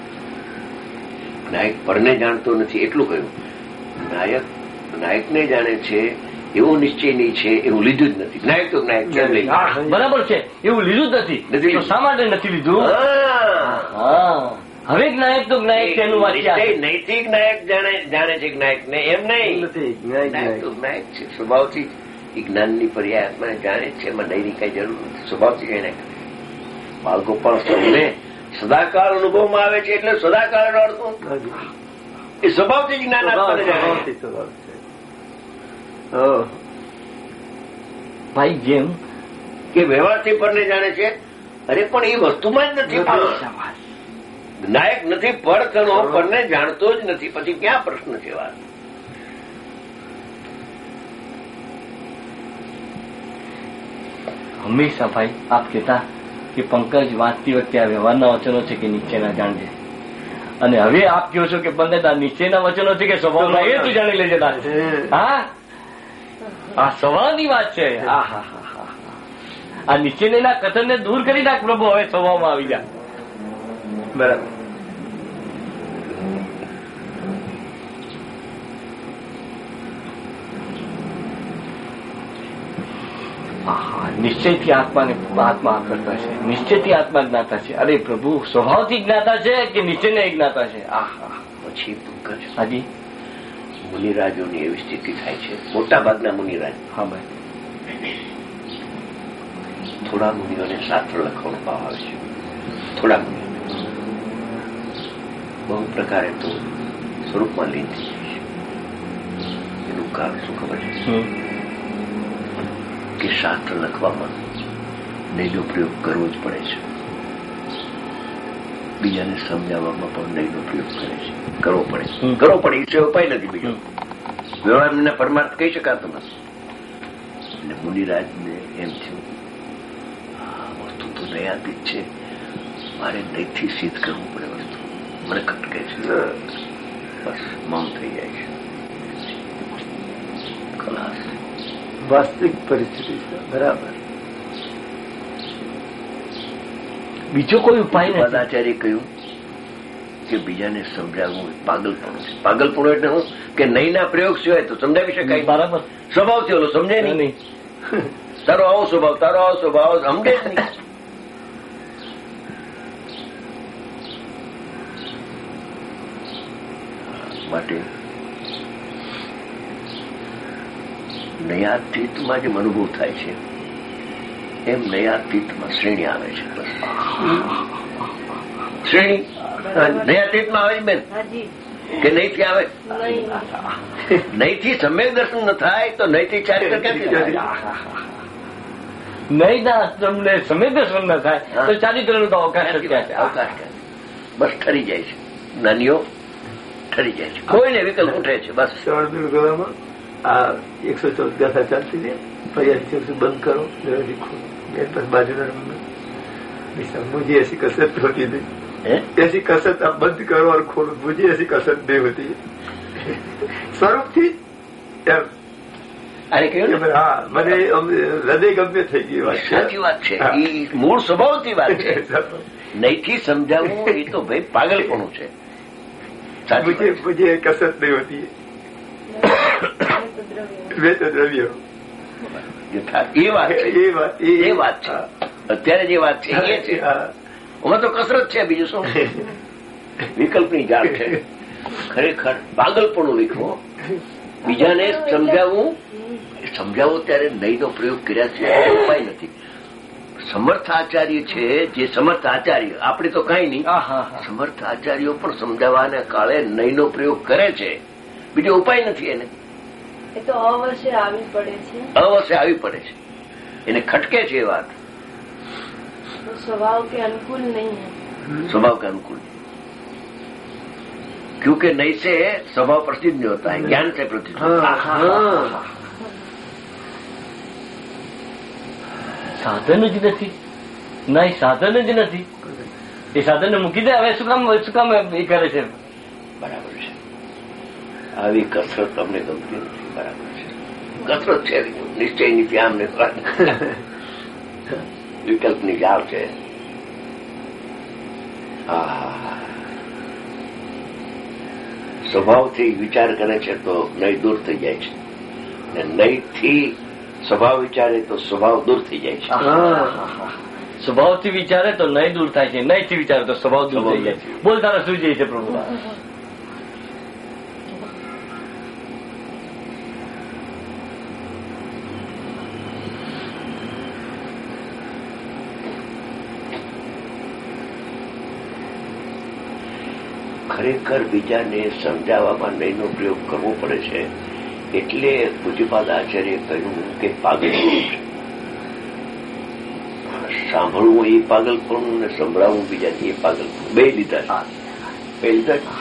નાયક પરને જાણતો નથી એટલું કહ્યું. નાયક નાયકને જાણે છે એવું નિશ્ચય નહીં છે એવું લીધું જ નથી. નાયક તો નાયક કેમ લઈ ગયો? બરાબર છે, એવું લીધું જ નથી. નથી. તો શા માટે નથી લીધું? હા, હા, હવે જ્ઞાયક તો જ્ઞાયક છે એનું વાક્ય. નિશ્ચય નૈતિક નાયક જાણે જાણે છે નાયક ને, એમ નહીં. નથી જ્ઞાન નાયક તો નાયક છે સ્વભાવથી. એ જ્ઞાનની પર્યાય આત્માને જાણે છે, એમાં નહીંની કઈ જરૂર નથી. સ્વભાવથી જાણે. બાળકો પણ સૌને સદાકાળ અનુભવમાં આવે છે એટલે સદાકાળ અર્થ એ સ્વભાવથી જ્ઞાન આત્માને જાણે. ભાઈ જેમ કે વ્યવહારથી પરને જાણે છે. અરે પણ એ વસ્તુમાં જ નથી. નાયક નથી, પર કણો પરને જાણતો જ નથી. પછી ક્યાં પ્રશ્ન છે વાત? હંમેશા ભાઈ આપ કહેતા કે પંકજ વાંચતી વખતે આ વ્યવહારના વચનો છે કે નિશ્ચયના જાણજે, અને હવે આપ કહો છો કે પંડિત આ નિશ્ચયના વચનો છે કે સ્વભાવના, એ તું જાણી લેજે. હા, આ સ્વભાવની વાત છે. હા હા હા હા આ નિશ્ચયના કથનને દૂર કરી નાખ પ્રભુ, હવે સ્વભાવમાં આવી જા. બરાબર. નિશ્ચયથી આત્માને આત્મા કરતા છે, નિશ્ચયથી આત્મા જ્ઞાતા છે. અરે પ્રભુ, સ્વભાવથી જ્ઞાતા છે કે નિશ્ચયને જ્ઞાતા છે? આ હા. પછી પંકજ હાજી, મુનિરાજોની એવી સ્થિતિ થાય છે, મોટા ભાગના મુનિરાજ. હા ભાઈ. થોડા મુનિઓને શાસ્ત્ર લખવાનો ભાવ આવે છે. થોડા મુનિઓ બહુ પ્રકારે તો સ્વરૂપમાં લીન થઈ જાય છે. એનું કારણ શું ખબર છે? કે શાસ્ત્ર લખવામાં નહીંનો પ્રયોગ કરવો જ પડે છે. બીજાને સમજાવવામાં પણ નહીંનો પ્રયોગ કરે છે, કરવો પડે કરવો પડે એ સિવાય ઉપાય નથી બીજો. વ્યવહારને પરમાર્થ કહી શકાતો નથી. એટલે મુનિરાજને એમ થયું, આ વસ્તુ તો નયાતીત છે, મારે નહીંથી સિદ્ધ કરવું પડે. વસ્તુ મને ખટકે છે. બસ મૌન થઈ જાય છે. ખલાસ. વાસ્તવિક પરિસ્થિતિ છે. બરાબર. બીજો કોઈ ઉપાય નથી. પદાચાર્ય કહ્યું કે બીજાને સમજાવવું એ પાગલપણું છે. પાગલપણું એટલે શું કે નહીંના પ્રયોગ સિવાય તો સમજાવી શકાય. બરાબર. સ્વભાવથી ઓલો સમજે નહીં. તારો આવો સ્વભાવ, તારો આવો સ્વભાવ સમજે જ નહીં. માટે નયાતીતમાં જેમ અનુભવ થાય છે એમ નયાતીતમાં શ્રેણી આવે છે. બસ શ્રેણી નયાતીતમાં આવે છે બેન હાજી કે નહીંથી આવે? નહીં. નહીંથી સમ્યક દર્શન ન થાય તો નહીંથી ચારિત્ર ક્યાંથી થાય? નહીં ના તમને સમય દર્શન ન થાય તો ચારિત્રનો તો અવકાશ જ ક્યાં છે? અવકાશ ક્યાં? બસ ઠરી જાય છે. નાનીઓ ઠરી જાય છે. કોઈને વિકલ્પ ઉઠે છે. બસ શાર્દુલ ગળામાં આ એકસો ચૌદ ગાથા ચાલતી ને ફરિયાદ બંધ કરો દરવાજે ખોલો મેં બસ બાજુના રૂમમાં मुझे ऐसी कसरत होती नहीं, ऐसी कसरत आप बंद करो और खोलो, मुझे ऐसी कसरत नहीं होती સ્વરૂપ થી હા મને હૃદય ગમ્ય થઈ ગઈ વાત. સાચી વાત છે. એ મૂળ સ્વભાવથી વાત છે. નહીંથી સમજાવવું એ તો ભાઈ પાગલપણું છે. मुझे मुझे कसरत नहीं होती वे तो द्रव्य એ વાત છે. એ વાત એ વાત છે. અત્યારે જે વાત છે એ છે. આમાં તો કસરત છે, બીજું શું વિકલ્પની જાળ છે. ખરેખર પાગલપણું લીખવો, બીજાને સમજાવવું. સમજાવો ત્યારે નહીંનો પ્રયોગ કર્યા છે ઉપાય નથી. સમર્થ આચાર્ય છે જે સમર્થ આચાર્ય, આપણે તો કઈ નહીં, સમર્થ આચાર્યો પણ સમજાવવાના કાળે નહીંનો પ્રયોગ કરે છે, બીજો ઉપાય નથી એને. એ તો અવશ્ય આવી પડે છે, અવશ્ય આવી પડે છે, એને ખટકે છે એ વાત. स्वभाव के अनुकूल नहीं है, स्वभाव के अनुकूल, क्योंकि नहीं से स्वभाव प्रसिद्ध नहीं होता है, ज्ञान से प्रसिद्ध होता है. સાધન જ નથી, ના એ સાધન જ નથી. એ સાધનને મૂકી દે, હવે શું કામ શું કામ એ કરે છે? બરાબર છે. આવી કસરત તમને ગમતી નથી. બરાબર છે, કસરત છે, નિશ્ચયની ત્યાં અમને વિકલ્પની જાળ છે. સ્વભાવથી વિચાર કરે છે તો નહીં દૂર થઈ જાય છે, ને નહીંથી સ્વભાવ વિચારે તો સ્વભાવ દૂર થઈ જાય છે. સ્વભાવથી વિચારે તો નહીં દૂર થાય છે, નહીંથી વિચારે તો સ્વભાવ દૂર થઈ જાય છે. બોલ તારા શું જાય છે પ્રભુ? ખરેખર બીજાને સમજાવવામાં નહીંનો પ્રયોગ કરવો પડે છે. એટલે પૂજ્યપાદ આચાર્ય કહ્યું કે પાગલપણું છે. સાંભળવું એ પાગલપણું ને સંભળાવવું બીજાને એ પાગલપણું, બે લીધા બે લીધા.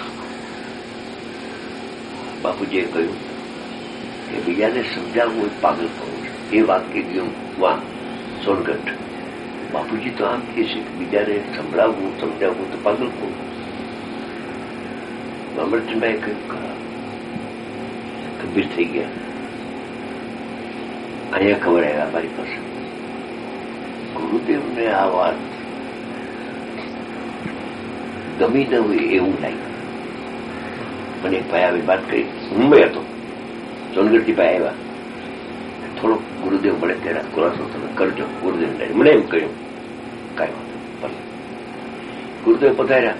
બાપુજીએ કહ્યું કે બીજાને સમજાવવું એ પાગલપણું છે. એ વાક્ય ગયું વાહ સોનગઢ. બાપુજી તો આમ કહે છે કે બીજાને સંભળાવવું સમજાવવું તો પાગલપણું. અમૃતભાઈ કહ્યું ગંભીર થઈ ગયા. અહીંયા ખબર આવ્યા મારી પાસે. ગુરુદેવને આ વાત ગમી ન હોય એવું લાગ્યું મને. ભાઈ આવી વાત કરી, મુંબઈ હતો, સોનગઢથી ભાઈ આવ્યા. થોડોક ગુરુદેવ મળે ત્યારે ખુલાસો તમે કરજો ગુરુદેવ. મને એમ કહ્યું કાંઈ વાંધો. ગુરુદેવ પધાર્યા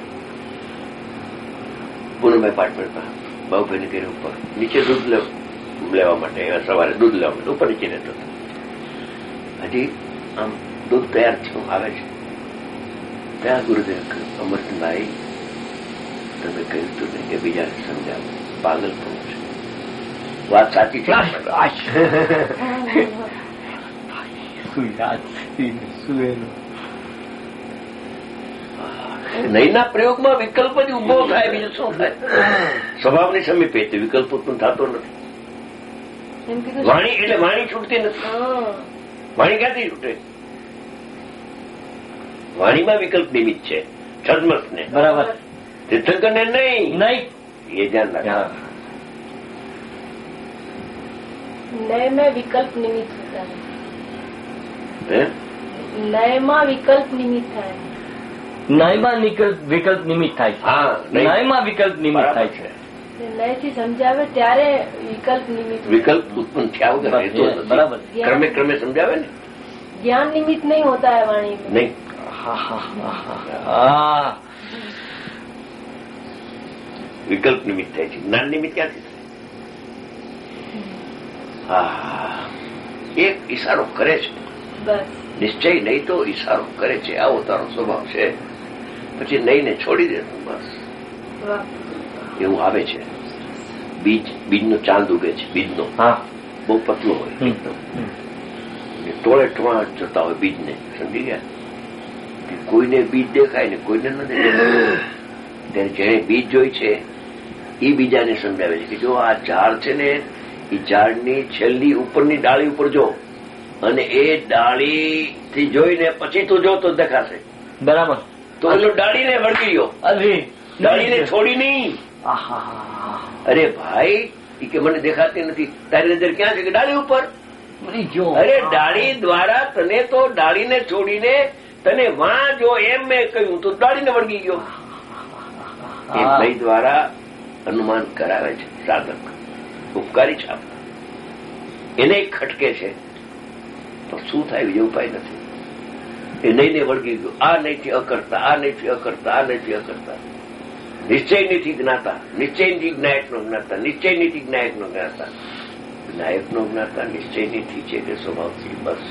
પૂનમ એપાર્ટમેન્ટમાં. બાબુભાઈને ઘરે ઉપર નીચે દૂધ લેવા માટે સવારે દૂધ લેવા માટે ઉપર નીચે રહેતો હતો. હજી આમ દૂધ તૈયાર થયું આવે છે ત્યાં ગુરુદેવ કહ્યું અમરતભાઈ તમે કહ્યું હતું ને કે બીજાને સમજાવો પાગલપણું છે. વાત સાચી છે. નહીંના પ્રયોગમાં વિકલ્પ જ ઉભો થાય, બીજું શું થાય? સ્વભાવની સમીપે તે વિકલ્પ ઉત્પન્ન થતો નથી. વાણી એટલે વાણી છૂટતી નથી. વાણી ક્યાંથી છૂટે? વાણીમાં વિકલ્પ નિમિત્ત છે. છદ્મસ ને બરાબર, તીર્થંકર ને નહીં નહીં એ ધ્યાન રાખે. नए में विकल्प निमित्त होता है, नए में विकल्प निमित्त है. નયમાં વિકલ્પ નિમિત્ત થાય છે. હા, નયમાં વિકલ્પ નિમિત્ત થાય છે. નયથી સમજાવે ત્યારે વિકલ્પ નિમિત્ત. વિકલ્પ ઉત્પન્ન થયા વગર રહેતો નથી. બરાબર, ક્રમે ક્રમે સમજાવે ને. ज्ञान निमित्त नहीं होता है वाणी में. નહીં. વિકલ્પ નિમિત્ત થાય છે, જ્ઞાન નિમિત્ત ક્યાંથી થાય? એક ઈશારો કરે છે બસ, નિશ્ચય નહીં તો ઈશારો કરે છે. આવો તારો સ્વભાવ છે. પછી નહીં ને છોડી દે બસ એવું આવે છે. બીજ બીજનો ચાંદ ઉગે છે. બીજનો બહુ પતલો હોય એકદમ, ટોળે ટોળા જતા હોય બીજને. સમજી ગયા? કોઈને બીજ દેખાય ને કોઈને નથી દેખાય. ત્યારે જેને બીજ જોઈ છે એ બીજાને સમજાવે છે કે જો આ ઝાડ છે ને એ ઝાડની છેલ્લી ઉપરની ડાળી ઉપર જો અને એ ડાળીથી જોઈને પછી તું જો તો દેખાશે. બરાબર. તો પેલો ડાળીને વળગી ગયો, ડાળીને છોડી નહીં. અરે ભાઈ એ કે મને દેખાતી નથી, તારી નજર ક્યાં છે? કે ડાળી ઉપર. અરે ડાળી દ્વારા તને તો ડાળીને છોડીને તને વાં જો એમ મેં કહ્યું તો ડાળીને વળગી ગયો. એ ભાઈ દ્વારા અનુમાન કરાવે છે સાધક, ઉપકારી છાપ. એને ખટકે છે તો શું થાય બીજો ઉપાય નથી. એ નહીં ને વળગી ગયો. આ નહીંથી અકર્તા, આ નહીંથી અકર્તા, આ નહીંથી અકર્તા. નિશ્ચય નથી જ્ઞાતા, નિશ્ચય નથી જ્ઞાયક નો જ્ઞાતા, નિશ્ચય નથી જ્ઞાયક નો જ્ઞાતા. જ્ઞાયક નો જ્ઞાતા નિશ્ચય નથી છે કે સ્વભાવથી. બસ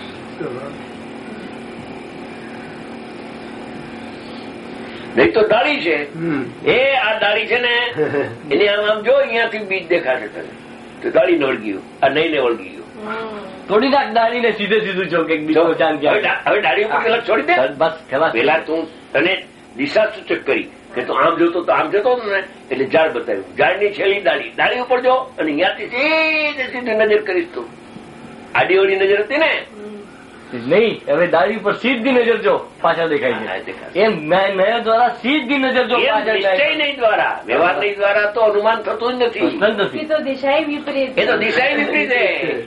નહીં તો ડાળી છે એ આ ડાળી છે ને એની આમ આમ જો અહીંયાથી બીજ દેખાશે તને તો ડાળી ને વળગી ગયું, આ નહીં ને વળગી ગયું. થોડી નાક ડાળીને સીધે સીધું છો કે બીજો ચાંદ હવે ડાળી ઉપર પેલા છોડી દે. બસ પેલા તું તને દિશા સૂચક કરી કે તું આમ જોતો તો આમ જતો ને એટલે ઝાડ બતાવ્યું. ઝાડની છેલ્લી ડાળી, ડાળી ઉપર જો અને અહીંયાથી સીધી સીધી નજર કરીશ તું. આડી ઓડી નજર હતી ને નહીં, હવે ડાળી ઉપર સીધી નજર જો પાછળ દેખાય છે. એમ નયન દ્વારા સીધી નજર જો પાછળ નિશ્ચય નહીં દ્વારા, વ્યવહાર નહીં દ્વારા તો અનુમાન થતું જ નથી. એ તો દિશાએ વિપરીત, એ તો દિશાએ વિપરીત છે.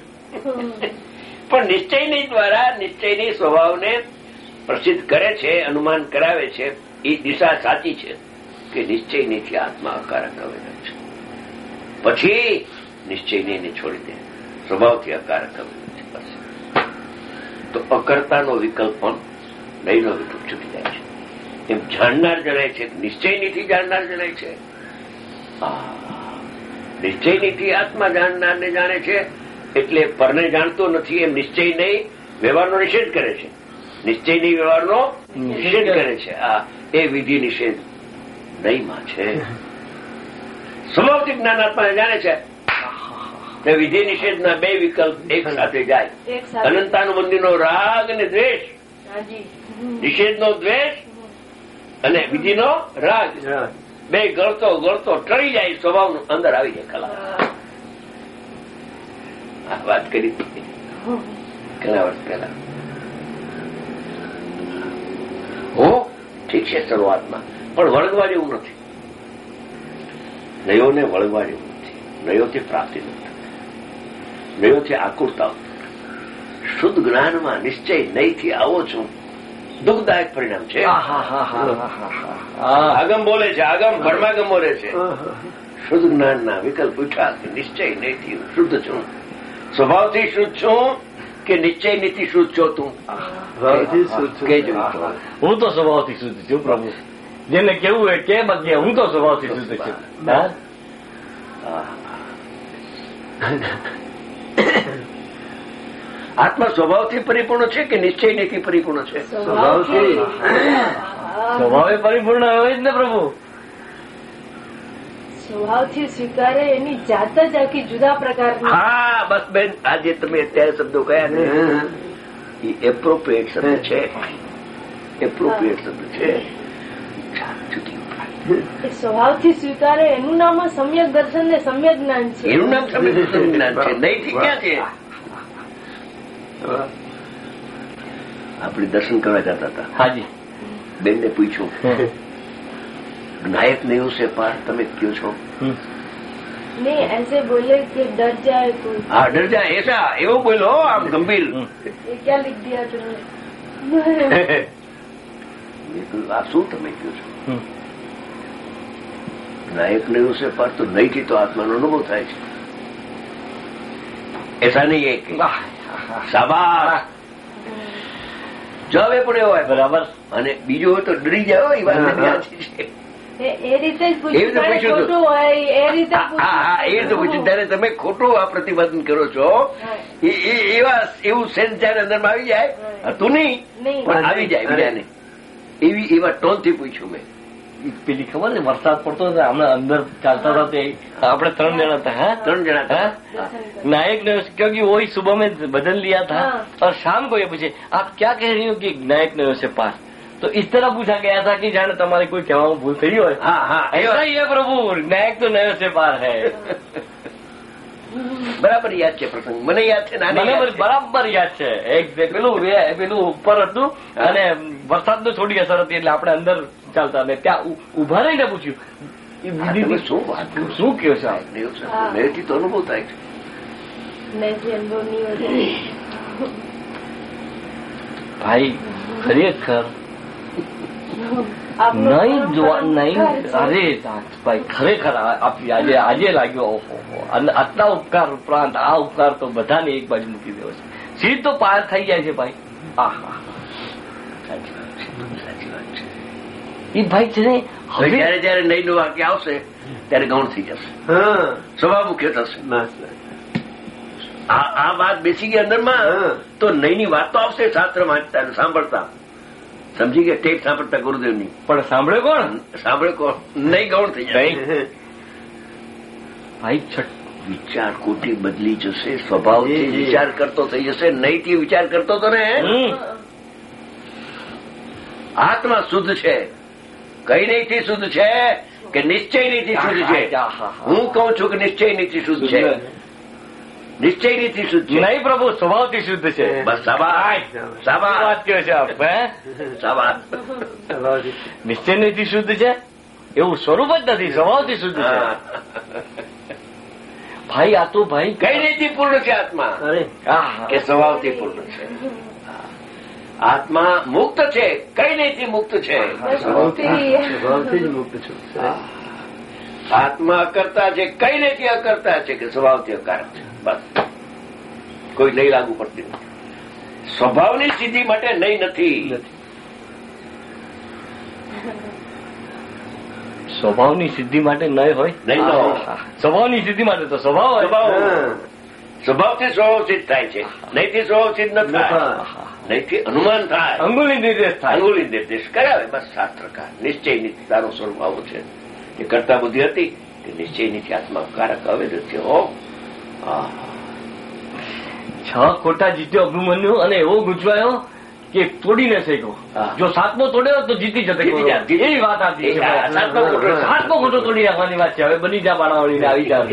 પણ નિશ્ચયની દ્વારા નિશ્ચયની સ્વભાવને પ્રસિદ્ધ કરે છે, અનુમાન કરાવે છે. એ દિશા સાચી છે કે નિશ્ચયનીથી આત્મા અકારક અવેદન છે. પછી નિશ્ચયને છોડી દે, સ્વભાવથી અકારક અવેદન છે. તો અકર્તાનો વિકલ્પ પણ નહીંનો વિકલ્પ છૂટી જાય છે. એમ જાણનાર જણાય છે, નિશ્ચયનીથી જાણનાર જણાય છે. નિશ્ચયનીથી આત્મા જાણનારને જાણે છે એટલે પરને જાણતો નથી. એમ નિશ્ચય નહીં વ્યવહારનો નિષેધ કરે છે, નિશ્ચય નહીં વ્યવહારનો નિષેધ કરે છે. આ એ વિધિ નિષેધ નહીંમાં છે. સ્વભાવથી જ્ઞાનાત્માને જાણે છે તે વિધિ નિષેધના બે વિકલ્પ એક સાથે જાય. અનંતાનું મંદિરનો રાગ અને દ્વેષ, નિષેધનો દ્વેષ અને વિધિનો રાગ બે ગળતો ગળતો ટળી જાય, સ્વભાવનું અંદર આવી જાય. કલા આ વાત કરી ઘણા વર્ષ પહેલા. હો ઠીક છે શરૂઆતમાં, પણ વળગવા જેવું નથી. નયોને વળગવા જેવું નથી. નયોથી પ્રાપ્તિ નથી, નયોથી આકુરતા. શુદ્ધ જ્ઞાનમાં નિશ્ચય નહીંથી આવો છું દુઃખદાયક પરિણામ છે. આગમ બોલે છે, આગમ ભરમાગમ બોલે છે. શુદ્ધ જ્ઞાનના વિકલ્પ ઉઠા કે નિશ્ચય નહીંથી શુદ્ધ છું. સ્વભાવથી શુદ્ધ છું કે નિશ્ચય નીતિ શુદ્ધ છો તું? હું તો સ્વભાવથી શુદ્ધ છું પ્રભુ. જેને કેવું હોય કે બાકી હું તો સ્વભાવથી શુદ્ધ છું. આત્મા સ્વભાવથી પરિપૂર્ણ છે કે નિશ્ચય નીતિ પરિપૂર્ણ છે? સ્વભાવથી. સ્વભાવે પરિપૂર્ણ હોય જ ને પ્રભુ. સ્વભાવથી સ્વીકારે એની જાત જ આખી જુદા પ્રકારની. હા બસ બેન, આજે તમે અત્યારે શબ્દો કયા ને એ એપ્રોપ્રિએટ શબ્દ છે. એપ્રોપ્રિએટ શબ્દ છે. સ્વભાવથી સ્વીકારે એનું નામ સમ્યક દર્શન ને સમ્યક જ્ઞાન છે. એનું નામ સમ્યક દર્શન જ્ઞાન છે. નહીંથી ક્યાં છે? આપણે દર્શન કરવા જતા હતા. હાજી. બેનને પૂછ્યું नायक नहीं उसे पार તમે क्यों છો? नहीं ऐसे बोले कि डर जाए कोई. हाँ डर जाए ऐसा एवं बोलो आप गंभीर. ये क्या लिख दिया तुमने? આ શું તમે ક્यों છો? नायक नहीं उसे पार तो नहीं थी तो आत्मा નો અનુભવ થાય છે. ऐसा नहीं है कि શાબાશ જવાબ એ પડ્યો હોય બરાબર. અને બીજું હોય તો ડરી જાવ એ વાત સાચી છે. એ રીતે જ પૂછ્યું ખોટું હોય એ રીતે હા હા એ રીતે પૂછ્યું ત્યારે તમે ખોટું આ પ્રતિપાદન કરો છો. એવા એવું સેન્સ જયારે અંદરમાં આવી જાય હતું નહીં પણ આવી જાય બીજાને એવી એવા ટોનથી પૂછ્યું મેં. પેલી ખબર છે વરસાદ પડતો હમણાં અંદર ચાલતા હતા તે આપણે ત્રણ જણા था हाँ ત્રણ જણા था. नायक ने क्योंकि वही सुबह में बदल लिया था और शाम को ये पूछे आप क्या कह रही हो कि नायक ने उसे पास. तो इस तरह पूछा गया था कि जाने तुम्हारी कोई कहवा भूल थी हो. हाँ हाँ ऐसा ही है प्रभु. नायक तो नयो से पार है. બરાબર યાદ છે પ્રસંગ, મને યાદ છે. મને બરાબર યાદ છે. એક પેલું પેલું ઉપર હતું અને વરસાદનો થોડી અસર હતી એટલે આપણે અંદર ચાલતા અને ત્યાં ઉભા રહીને પૂછ્યું શું વાત શું કયો છે મેથી તો અનુભવ થાય છે. ભાઈ ખરેખર નહીં જોવા નહીં. અરે ભાઈ ખરેખર આજે આજે લાગ્યો અને આટલા ઉપકાર ઉપરાંત આ ઉપકાર તો બધાને એક બાજુ મૂકી દેવો છે. સીધ તો પાર થઈ જાય છે ભાઈ. આ હા સાચી વાત છે, સાચી વાત છે. એ ભાઈ છે ને હવે જયારે જયારે નહીં નું વાક્ય આવશે ત્યારે ગૌણ થઈ જશે, સ્વભાવ મુખ્ય થશે. આ વાત બેસી ગઈ અંદરમાં તો નહીની વાત તો આવશે. શાસ્ત્ર વાંચતા સાંભળતા સમજી ગયા, ટેપ સાંભળતા ગુરુદેવની. પણ સાંભળે કોણ? સાંભળે કોણ? નહીં ગૌણ થઈ જાય ભાઈ. છઠ વિચાર કોટી બદલી જશે, સ્વભાવથી વિચાર કરતો થઈ જશે. નહીંથી વિચાર કરતો તો ને આત્મા શુદ્ધ છે. કઈ નહીંથી શુદ્ધ છે કે નિશ્ચય નીતિ શુદ્ધ છે? હું કહું છું કે નિશ્ચય નીતિ શુદ્ધ છે. નિશ્ચય નીતિ શુદ્ધ છે નહીં પ્રભુ, સ્વભાવથી શુદ્ધ છે. બસ શાબાશ, શાબાશ વાત કહો છો આપ. શાબાશ. નિશ્ચય નીતિ શુદ્ધ છે એવું સ્વરૂપ જ નથી, સ્વભાવથી શુદ્ધ છે. ભાઈ આ તો ભાઈ કઈ નીતિ પૂર્ણ છે આત્મા કે સ્વભાવથી પૂર્ણ છે? આત્મા મુક્ત છે. કઈ નીતિ મુક્ત છે? સ્વભાવથી જ મુક્ત છું. આત્મા અકર્તા છે. કઈ નીતિ અકર્તા છે કે સ્વભાવથી અકારક છે? બસ કોઈ નહીં લાગુ પડતી નથી. સ્વભાવની સિદ્ધિ માટે નહીં નથી. સ્વભાવની સિદ્ધિ માટે નહીં હોય નહીં તો સ્વભાવની સિદ્ધિ માટે તો સ્વભાવ સ્વભાવ સ્વભાવથી સ્વભાવ સિદ્ધ થાય છે. નહીંથી સ્વભાવ સિદ્ધ ન થાય. નહીંથી અનુમાન થાય, અંગુલી નિર્દેશ થાય, અંગુલી નિર્દેશ કરાવે. બસ શાસ્ત્રકાર નિશ્ચય નીતિ તારો સ્વરૂપ આવો છે. એ કરતા બુદ્ધિ હતી કે નિશ્ચય નીતિ આત્મા કારક હવે છે. ઓ છ ખોટા જીત્યો અભિમન્યુ અને એવો ગુજવાયો કે તોડીને શેકો. જો સાતમો તોડ્યો તો જીતી જતો. એવી વાત આપી છે. સાતમો ખોટો તોડી નાખવાની વાત છે. હવે બની જા બાણાવાળીને આવી જા.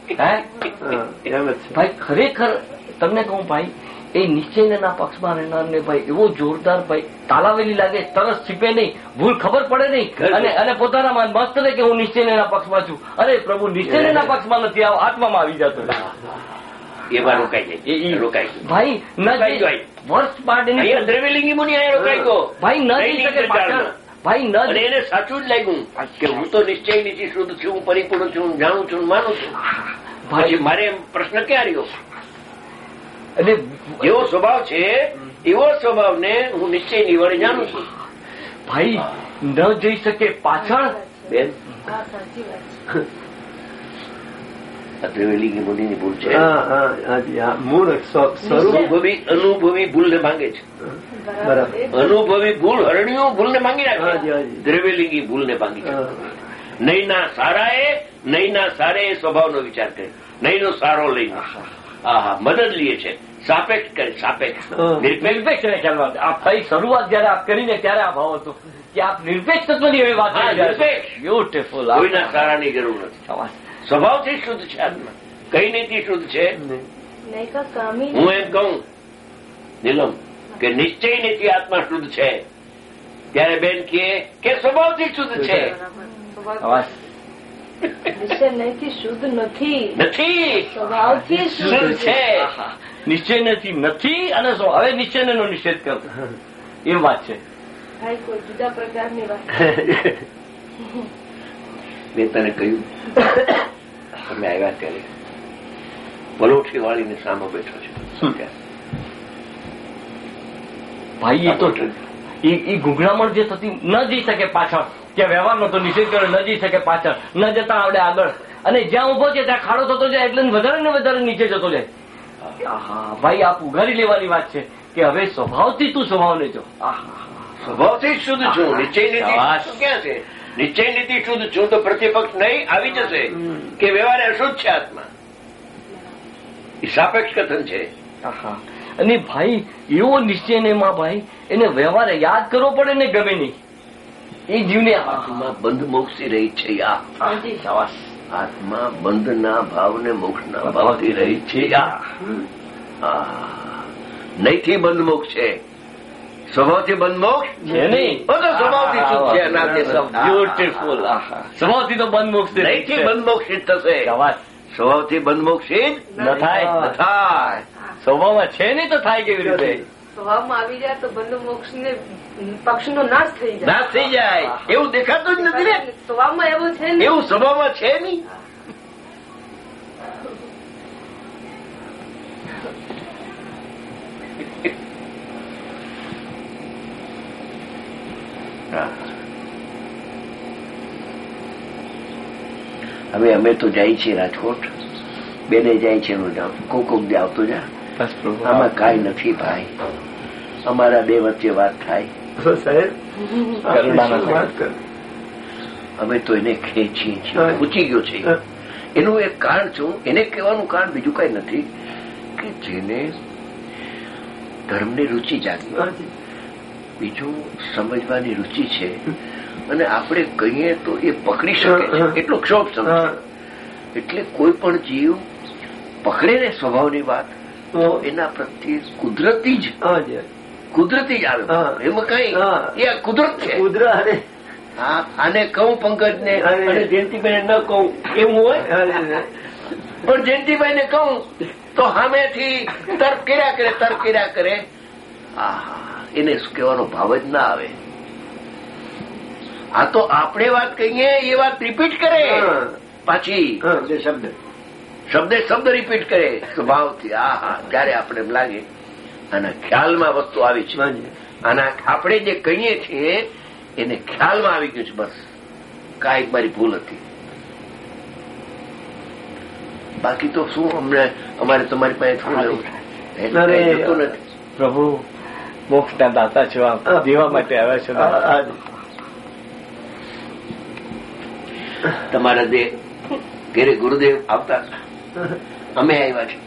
ભાઈ ખરેખર તમને કહું ભાઈ, એ નિશ્ચયના પક્ષમાં રહેનારને ભાઈ એવો જોરદાર ભાઈ તાલાવેલી લાગે, તરસ છીપે નહીં, ભૂલ ખબર પડે નહીં અને અને પોતાના મસ્ત રહે કે હું નિશ્ચયના પક્ષમાં છું. અરે પ્રભુ નિશ્ચયના પક્ષમાં નથી, આત્મામાં આવી જતો. એમાં રોકાઈ જાય, રોકાઈ ભાઈ વર્ષ માટે દ્રવ્યલિંગી મુનિ અહીંયા રોકાઈ ગયો ભાઈ. ન જઈ શકે પાછળ ભાઈ. ન એને સાચું જ લાગ્યું કે હું તો નિશ્ચય નીતિ શુદ્ધ છું, હું પરિપૂર્ણ છું, જાણું છું, માનું છું. પછી મારે પ્રશ્ન ક્યાં રહ્યો? એટલે એવો સ્વભાવ છે, એવો સ્વભાવને હું નિશ્ચય નિવાળી જાણું છું. ભાઈ ન જઈ શકે પાછળ. બેન દ્રવ્યલિંગી મુનિની ભૂલ છે. અનુભવી અનુભવી ભૂલને માંગે છે. અનુભવી ભૂલ હરણીઓ ભૂલને માંગી રાખે. દ્રવ્યલિંગી ભૂલને માંગી છે. નહીંના સારાએ નહીંના સારે એ સ્વભાવનો વિચાર કરે. નહીંનો સારો લઈને હા મદદ લઈએ છે. સાપેક્ષ કરે, સાપેક્ષ નિરપેક્ષ આપ કઈ શરૂઆત જયારે આપ કરીને ત્યારે આ ભાવ હતો કે આપ નિરપેક્ષ તત્વની એવી વાત બ્યુટીફુલ. કોઈના સારાની જરૂર નથી. સ્વભાવથી શુદ્ધ છે આત્મા. કઈ નીતિ શુદ્ધ છે? હું એમ કહું નીલમ કે નિશ્ચય નીતિ આત્મા શુદ્ધ છે ત્યારે બેન કહે કે સ્વભાવથી શુદ્ધ છે. નિશ્ચય નહીંથી શુદ્ધ નથી, નથી સ્વભાવથી શુદ્ધ છે. નિશ્ચય નથી નથી અને હવે નિશ્ચયનો નિષેધ કરતો એ વાત છે. ભાઈ કોઈ જુદા પ્રકારની વાત. મેં તને કહ્યું તમે આવ્યા ત્યારે પલોઠી વાળીને સામે બેઠો છે. ભાઈ એ તો એ ગુંગળામણ જે થતી ન જઈ શકે પાછળ, કે વ્યવહારનો તો નિષેધ કર્યો, ન જઈ શકે પાછળ, ન જતા આવડે આગળ, અને જ્યાં ઉભો છે ત્યાં ખાડો થતો જાય એટલે વધારે ને વધારે નીચે જતો જાય. હા ભાઈ આપ ઉઘાડી લેવાની વાત છે કે હવે સ્વભાવથી તું સ્વભાવને જો. સ્વભાવથી શુદ્ધ છું. નિશ્ચય નીતિ ક્યાં છે? નિશ્ચય નીતિ શુદ્ધ છું તો પ્રતિપક્ષ નહીં આવી જશે કે વ્યવહાર અશુદ્ધ છે આત્મા. એ સાપેક્ષ કથન છે. અને ભાઈ એવો નિશ્ચય ને માં ભાઈ એને વ્યવહાર યાદ કરવો પડે ને ગમે નહીં. એ જીવને આત્મા બંધ મોક્ષી રહી છે. આત્મા બંધના ભાવને મોક્ષના ભાવથી રહી છે. નહીંથી બંધ મોક્ષ છે, સ્વભાવથી બંધ મોક્ષ છે નહીં. સ્વભાવથી સુખ છે. બ્યુટીફુલ. સ્વભાવથી તો બંધ મોક્ષ નહીંથી બંધ મોક્ષ થશે. સ્વભાવથી બંધ મોક્ષ ન થાય. થાય. સ્વભાવમાં છે નહીં તો થાય કેવી રીતે? સ્વભાવમાં આવી જાય તો બંધ મોક્ષ ને પક્ષનો નાશ થઈ જાય. નાશ થઈ જાય એવું દેખાતું જ નથી ને. સ્વભાવમાં એવું છે ને, એવું સ્વભાવમાં છે નહીં. હવે અમે તો જાય છીએ રાજકોટ, બેને જાય છે એનું નામ કોક કોક દે આવતો જા. આમાં કાંઈ નથી ભાઈ, અમારા બે વચ્ચે વાત થાય. સાહેબ અમે તો એને ખેંચીએ છીએ, પૂછી ગયો છે. એનું એક કારણ છું, એને કહેવાનું કારણ બીજું કઈ નથી કે જેને ધર્મની રુચિ જાગી, બીજું સમજવાની રુચિ છે, અને આપણે કહીએ તો એ પકડી શકે છે એટલો ક્ષોભ સમજે. એટલે કોઈ પણ જીવ પકડે ને સ્વભાવની વાત તો એના પ્રત્યે કુદરતી જ કુદરતી જ આવે. એમાં કઈ એ કુદરત છે. કુદરત હા, આને કહું પંકજ ને અને જયંતિભાઈ ન કહું એવું હોય, પણ જયંતિભાઈ ને કહું તો સામેથી તર્ક કર્યા કરે તર્ક કર્યા કરે. આહા, એને શું કહેવાનો ભાવ જ ના આવે. આ તો આપણે વાત કહીએ એ વાત રિપીટ કરે પાછી, શબ્દ શબ્દે શબ્દ રિપીટ કરે સ્વભાવથી. હા હા, ત્યારે આપણે એમ લાગે આના ખ્યાલમાં વસ્તુ આવી છે, આના આપણે જે કહીએ છીએ એને ખ્યાલમાં આવી ગયું છે. બસ કાંઈક મારી ભૂલ હતી, બાકી તો શું અમને અમારે તમારી પાસે થોડું લેવું નથી. પ્રભુ મોક્ષના દાતા છો, આપ દેવા માટે આવ્યા છો. તમારા દે ઘેરે ગુરુદેવ આવતા અમે આવ્યા છીએ.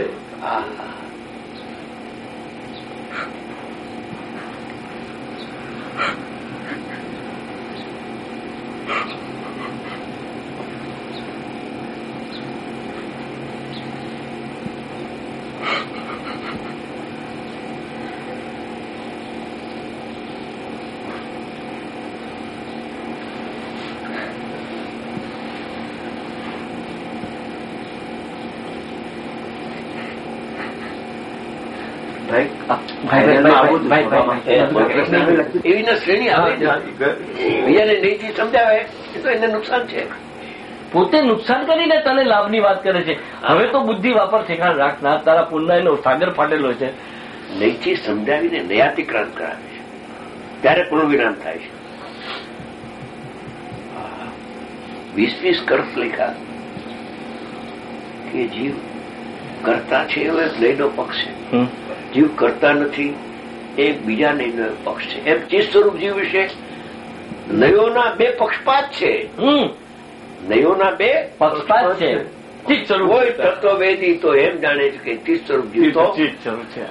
એવી શ્રેણી આવે બીજાને નહીંથી સમજાવે તો એને નુકસાન છે. પોતે નુકસાન કરીને તને લાભની વાત કરે છે. હવે તો બુદ્ધિ વાપર ઠેકાણ રાખનાર તારા પુણ્યનો સાગર ફાટેલો છે. નહીંથી સમજાવીને નયાતિક્રાંત કરાવે છે, ત્યારે પૂર્વવિરામ થાય છે. વીસ વીસ કર્ત લેખા કે જીવ કરતા છે હવે લયનો પક્ષ છે, જીવ કરતા નથી એ બીજા નયનો પક્ષ છે. એમ ચિત્ત સ્વરૂપ જીવ વિશે નયોના બે પક્ષપાત છે. નયોના બે પક્ષપાત છે. ચિત્ત સ્વરૂપ કોઈ તત્વવેદી તો એમ જાણે છે કે ચિત્ત સ્વરૂપ જીવ તો ચિત્ત સ્વરૂપ છે.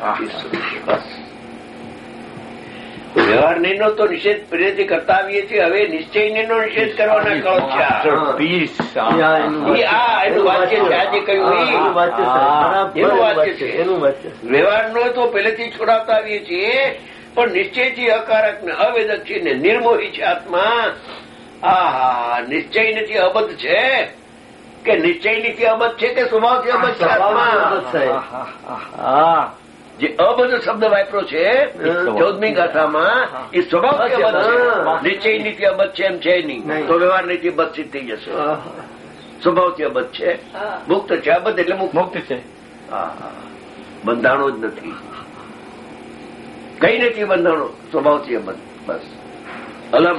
વ્યવહાર નયનો તો નિષેધ પહેલેથી કરતા આવીએ છીએ, હવે નિશ્ચય નયનો નિષેધ કરવાના કહો છે. એનું વાક્ય છે આજે કહ્યું એનું વાક્ય છે. વ્યવહારનો તો પહેલેથી છોડાવતા આવીએ છીએ, પણ નિશ્ચયથી અકારક ને અવેદક છે ને નિર્મોહી છે આત્મા. આહા, નિશ્ચય નથી અબદ્ધ છે કે નિશ્ચય નથી અબદ્ધ છે કે સ્વભાવથી અબદ્ધ છે આત્મા. જે અબદ્ધ શબ્દ વાપરો છે ચૌદમી ગાથામાં એ સ્વભાવથી અબદ્ધ છે. નિશ્ચય નીતિ અબદ્ધ છે એમ છે નહીં તો વ્યવહાર નીતિ અબદ્ધ સિદ્ધ થઈ જશે. સ્વભાવથી અબદ્ધ છે, મુક્ત છે. અબદ્ધ એટલે મુક્ત છે. બંધાણો જ નથી, કઈ નથી બંધાણો, સ્વભાવથી અબદ્ધ. બસ અલમ.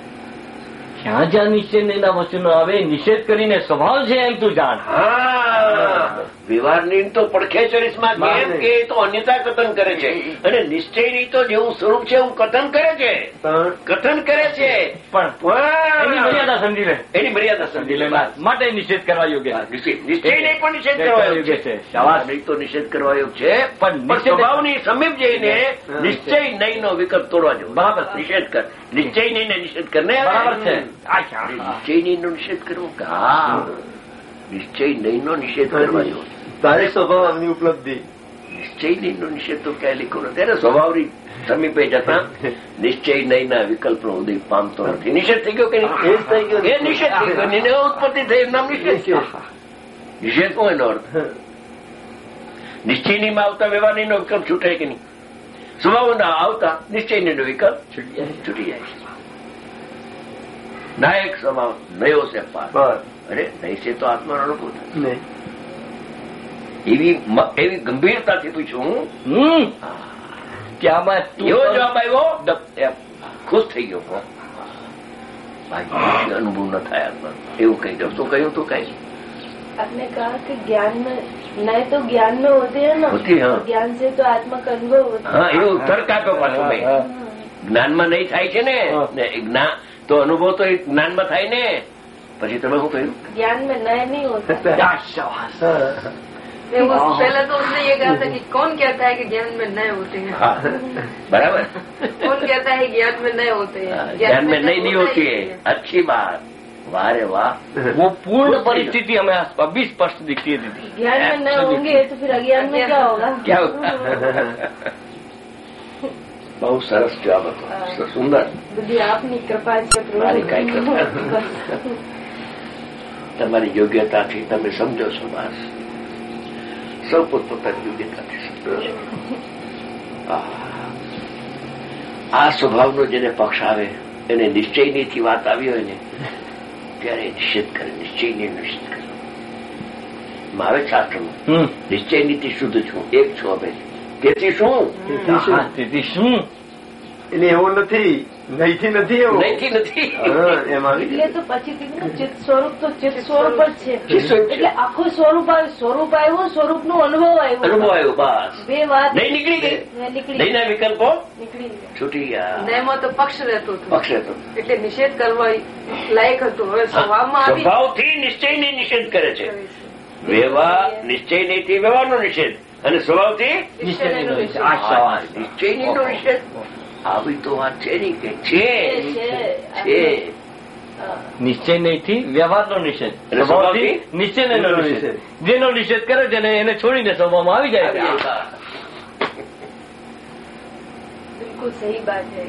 જ્યાં જ્યાં નિશ્ચય એના વચનો આવે નિષેધ કરીને સ્વભાવ છે એમ તું જાણ. હા, વ્યવહારની તો પડખે ચરીસમાં કેમ કે એ તો અન્યતા કથન કરે છે અને નિશ્ચયની તો જેવું સ્વરૂપ છે એવું કથન કરે છે કથન કરે છે પણ એની મર્યાદા સમજી લે એની મર્યાદા સમજી લે માટે નિષેધ કરવા યોગ્ય નિશ્ચય નહીં પણ નિષેધ કરવા યોગ્ય છે શાબાશ નહીં તો નિષેધ કરવા યોગ્ય છે પણ સ્વભાવની સમીપ જઈને નિશ્ચય નહીં નો વિકલ્પ તોડવા જો બરાબર નિષેધ કર નિશ્ચય નહીં ને નિષેધ કરને બરાબર છે નિશ્ચય નહીં નો નિષેધ કરવો હા નિશ્ચય નહીં નો નિષેધ કરવા જો તારે સ્વભાવની ઉપલબ્ધિ નિશ્ચય નહીં નો નિષેધ તો ક્યાં લીખો નથી ત્યારે સ્વભાવની સમીપે જતા નિશ્ચય નહીં ના વિકલ્પનો ઉદય પામતો નથી નિષેધ થઈ ગયો કે નહીં થઈ ગયો એ નિષેધ થઈ ગયો નિને ઉત્પત્તિ થઈ નામ નિષેધ થયો નિષેધ શું એનો અર્થ નિશ્ચયની માં આવતા વ્યવહારની નો વિકલ્પ છૂટે કે નહીં સ્વભાવના આવતા નિશ્ચયની નો વિકલ્પ છૂટી જાય છે નાયક સ્વભાવ નયો છે પાર અરે નહીં છે તો આત્માનો અનુભવ થાય એવી એવી ગંભીરતાથી પૂછું હું કે આમાં એવો જવાબ આવ્યો ખુશ થઈ ગયો અનુભવ ન થાય આત્મા એવું કહી દઉં તો કહ્યું તો કઈ आपने कहा कि ज्ञान में नए तो ज्ञान में होते हैं ना होती है ज्ञान से तो आत्मा का अनुभव होता है हाँ એવું તર્ક આપ્યો પાછો ભાઈ જ્ઞાનમાં નહીં થાય છે ને જ્ઞાન તો અનુભવ તો જ્ઞાનમાં થાય ને પછી તમે શું કહ્યું ज्ञान में नए नहीं होता पहले तो उसने ये कहा था कि कौन कहता है कि ज्ञान में नए होते हैं बराबर कौन कहता है ज्ञान में नए होते हैं ज्ञान में नई नहीं होती है अच्छी बात वाह रे वाह वो पूर्ण परिस्थिति हमें अभी स्पष्ट दिखती है दीदी ज्ञान में न होंगे तो फिर अज्ञान में क्या होगा क्या होगा बहुत सरस जवाब હતો સુંદર બધી આપની કૃપા છે મારી કઈ કૃપા તમારી યોગ્યતાથી તમે સમજો છો બસ સૌ પોતપોતાની યોગ્યતાથી સમજો છો આ સ્વભાવનો જેને પક્ષ આવે એને નિશ્ચયનીથી વાત આવી હોય ને ત્યારે નિષેધ કરે નિશ્ચયની નિષેધ કરે આવે શાસ્ત્રમાં નિશ્ચયનીથી શુદ્ધ છું એક છું હવે તેથી શું તેથી શું એટલે એવું નથી નહીથી નથી એવું નહીથી નથી એમાં એટલે તો પછી ચિત્ત સ્વરૂપ તો ચિત્ત સ્વરૂપ જ છે એટલે આખું સ્વરૂપ આવ્યું સ્વરૂપ આવ્યું સ્વરૂપ નો અનુભવ આવ્યો અનુભવ આવ્યો બસ બે વાત નહીં નીકળી ગઈ નીકળી નહીંના વિકલ્પો નીકળી ગયા છૂટી ગયા નયમાં તો પક્ષ રહેતો હતો પક્ષ રહેતો એટલે નિષેધ કરવા લાયક હતું હવે સ્વભાવમાં આવી સ્વભાવથી નિશ્ચયની નિષેધ કરે છે વ્યવહાર નિશ્ચયનીથી વ્યવહારનો નિષેધ અને સ્વભાવથી નિશ્ચયનો નિશ્ચયનીનો નિષેધ આવી તો વાત છે નહીં કે છે છે નિશ્ચય નહીંથી વ્યવહારનો નિષેધ સ્વભાવથી નિશ્ચયનો નિષેધ જેનો નિષેધ કરે છે એને છોડીને સ્વભાવમાં આવી જાય बिल्कुल सही बात है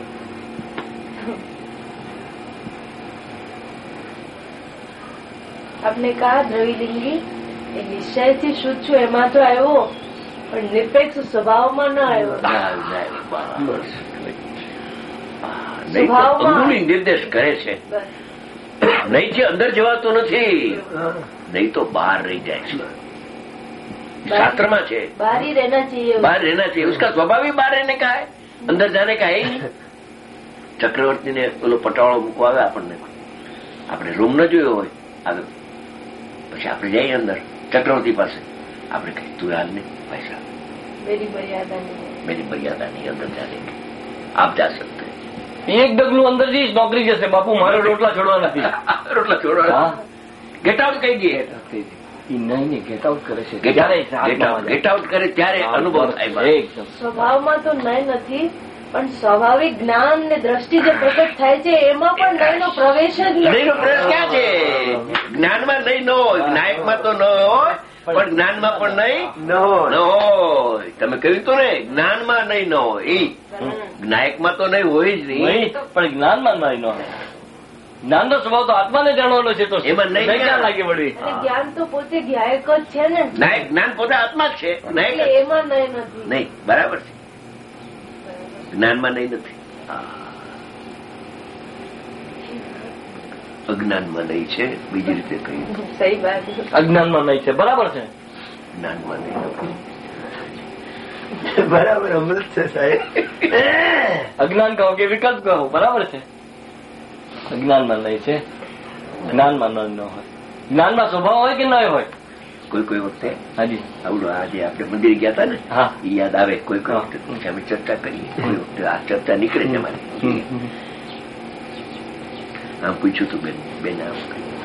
आपने कहा द्रविलिंगी એ નિશ્ચયથી શુદ્ધ છું એમાં તો આવ્યો પણ નિરપેક્ષ સ્વભાવમાં ન આવ્યો અંગુલી નિર્દેશ કરે છે નહીં જે અંદર જવાતું નથી નહીં તો બહાર રહી જાય છે शास्त्र में है बाहर ही रहना चाहिए, बाहर रहना चाहिए, उसका स्वभाव ही बाहर रहने का है, अंदर जाने का है ही नहीं. ચક્રવર્તી ને પેલો પટાવાળો મૂકવા આવે આપણને, આપણે રૂમ ન જોયો હોય આગળ, પછી આપણે જઈએ અંદર ચક્રવર્તી પાસે, આપણે કહીએ તું હાલ નહીં ભાઈ સાહેબ मेरी मर्यादा नहीं, मेरी मर्यादा नहीं, अंदर जाने की आप जा सकते हैं. એક ડગલું અંદર જઈશ નોકરી જશે, બાપુ મારે રોટલા છોડવા નથી. રોટલા છોડવા ગેટ આઉટ કહી દઈએ. નહીં નહીં ગેટ આઉટ કરે છે, ગેટ આઉટ કરે ત્યારે અનુભવ થાય. સ્વભાવમાં તો નય નથી, પણ સ્વાભાવિક જ્ઞાન ને દ્રષ્ટિ જે પ્રગટ થાય છે એમાં પણ નય નો પ્રવેશ જ નથી. નય નો પ્રવેશ ક્યાં છે? જ્ઞાનમાં નય ન હોય, નાયકમાં તો ન હોય, પણ જ્ઞાનમાં પણ નહીં ન હોય. તમે કહ્યું તો ને જ્ઞાનમાં નહીં ન હોય, એ નાયકમાં તો નહીં હોય જ નહીં, પણ જ્ઞાનમાં નહીં ન હોય. જ્ઞાન નો સ્વભાવ તો આત્માને જાણવાનો છે, તો એમાં નહીં ક્યાં લાગે વળી. જ્ઞાન તો પોતે જ્ઞાયક જ છે ને, નાયક જ્ઞાન પોતે આત્મા જ છે, નાયક એમાં નય નથી. નહીં, બરાબર છે, જ્ઞાનમાં નહીં નથી, અજ્ઞાનમાં નહીં છે. બીજી રીતે કહ્યું સહી વાત, અજ્ઞાનમાં નહીં છે, બરાબર છે, જ્ઞાનમાં નહીં નથી, બરાબર અમૃત છે સાહેબ. અજ્ઞાન કહો કે વિકલ્પ કહો, બરાબર છે. અજ્ઞાનમાં નહીં છે, જ્ઞાનમાં ન હોય. જ્ઞાનમાં સ્વભાવ હોય કે ન હોય? કોઈ કોઈ વખતે હાજી આવડું આજે આપણે મંદિર ગયા હતા ને હા એ યાદ આવે કોઈ કોઈ વખતે અમે ચર્ચા કરીએ કોઈ વખતે આ ચર્ચા નીકળે છે અમારી. આમ પૂછ્યું તું બેન બેન આમ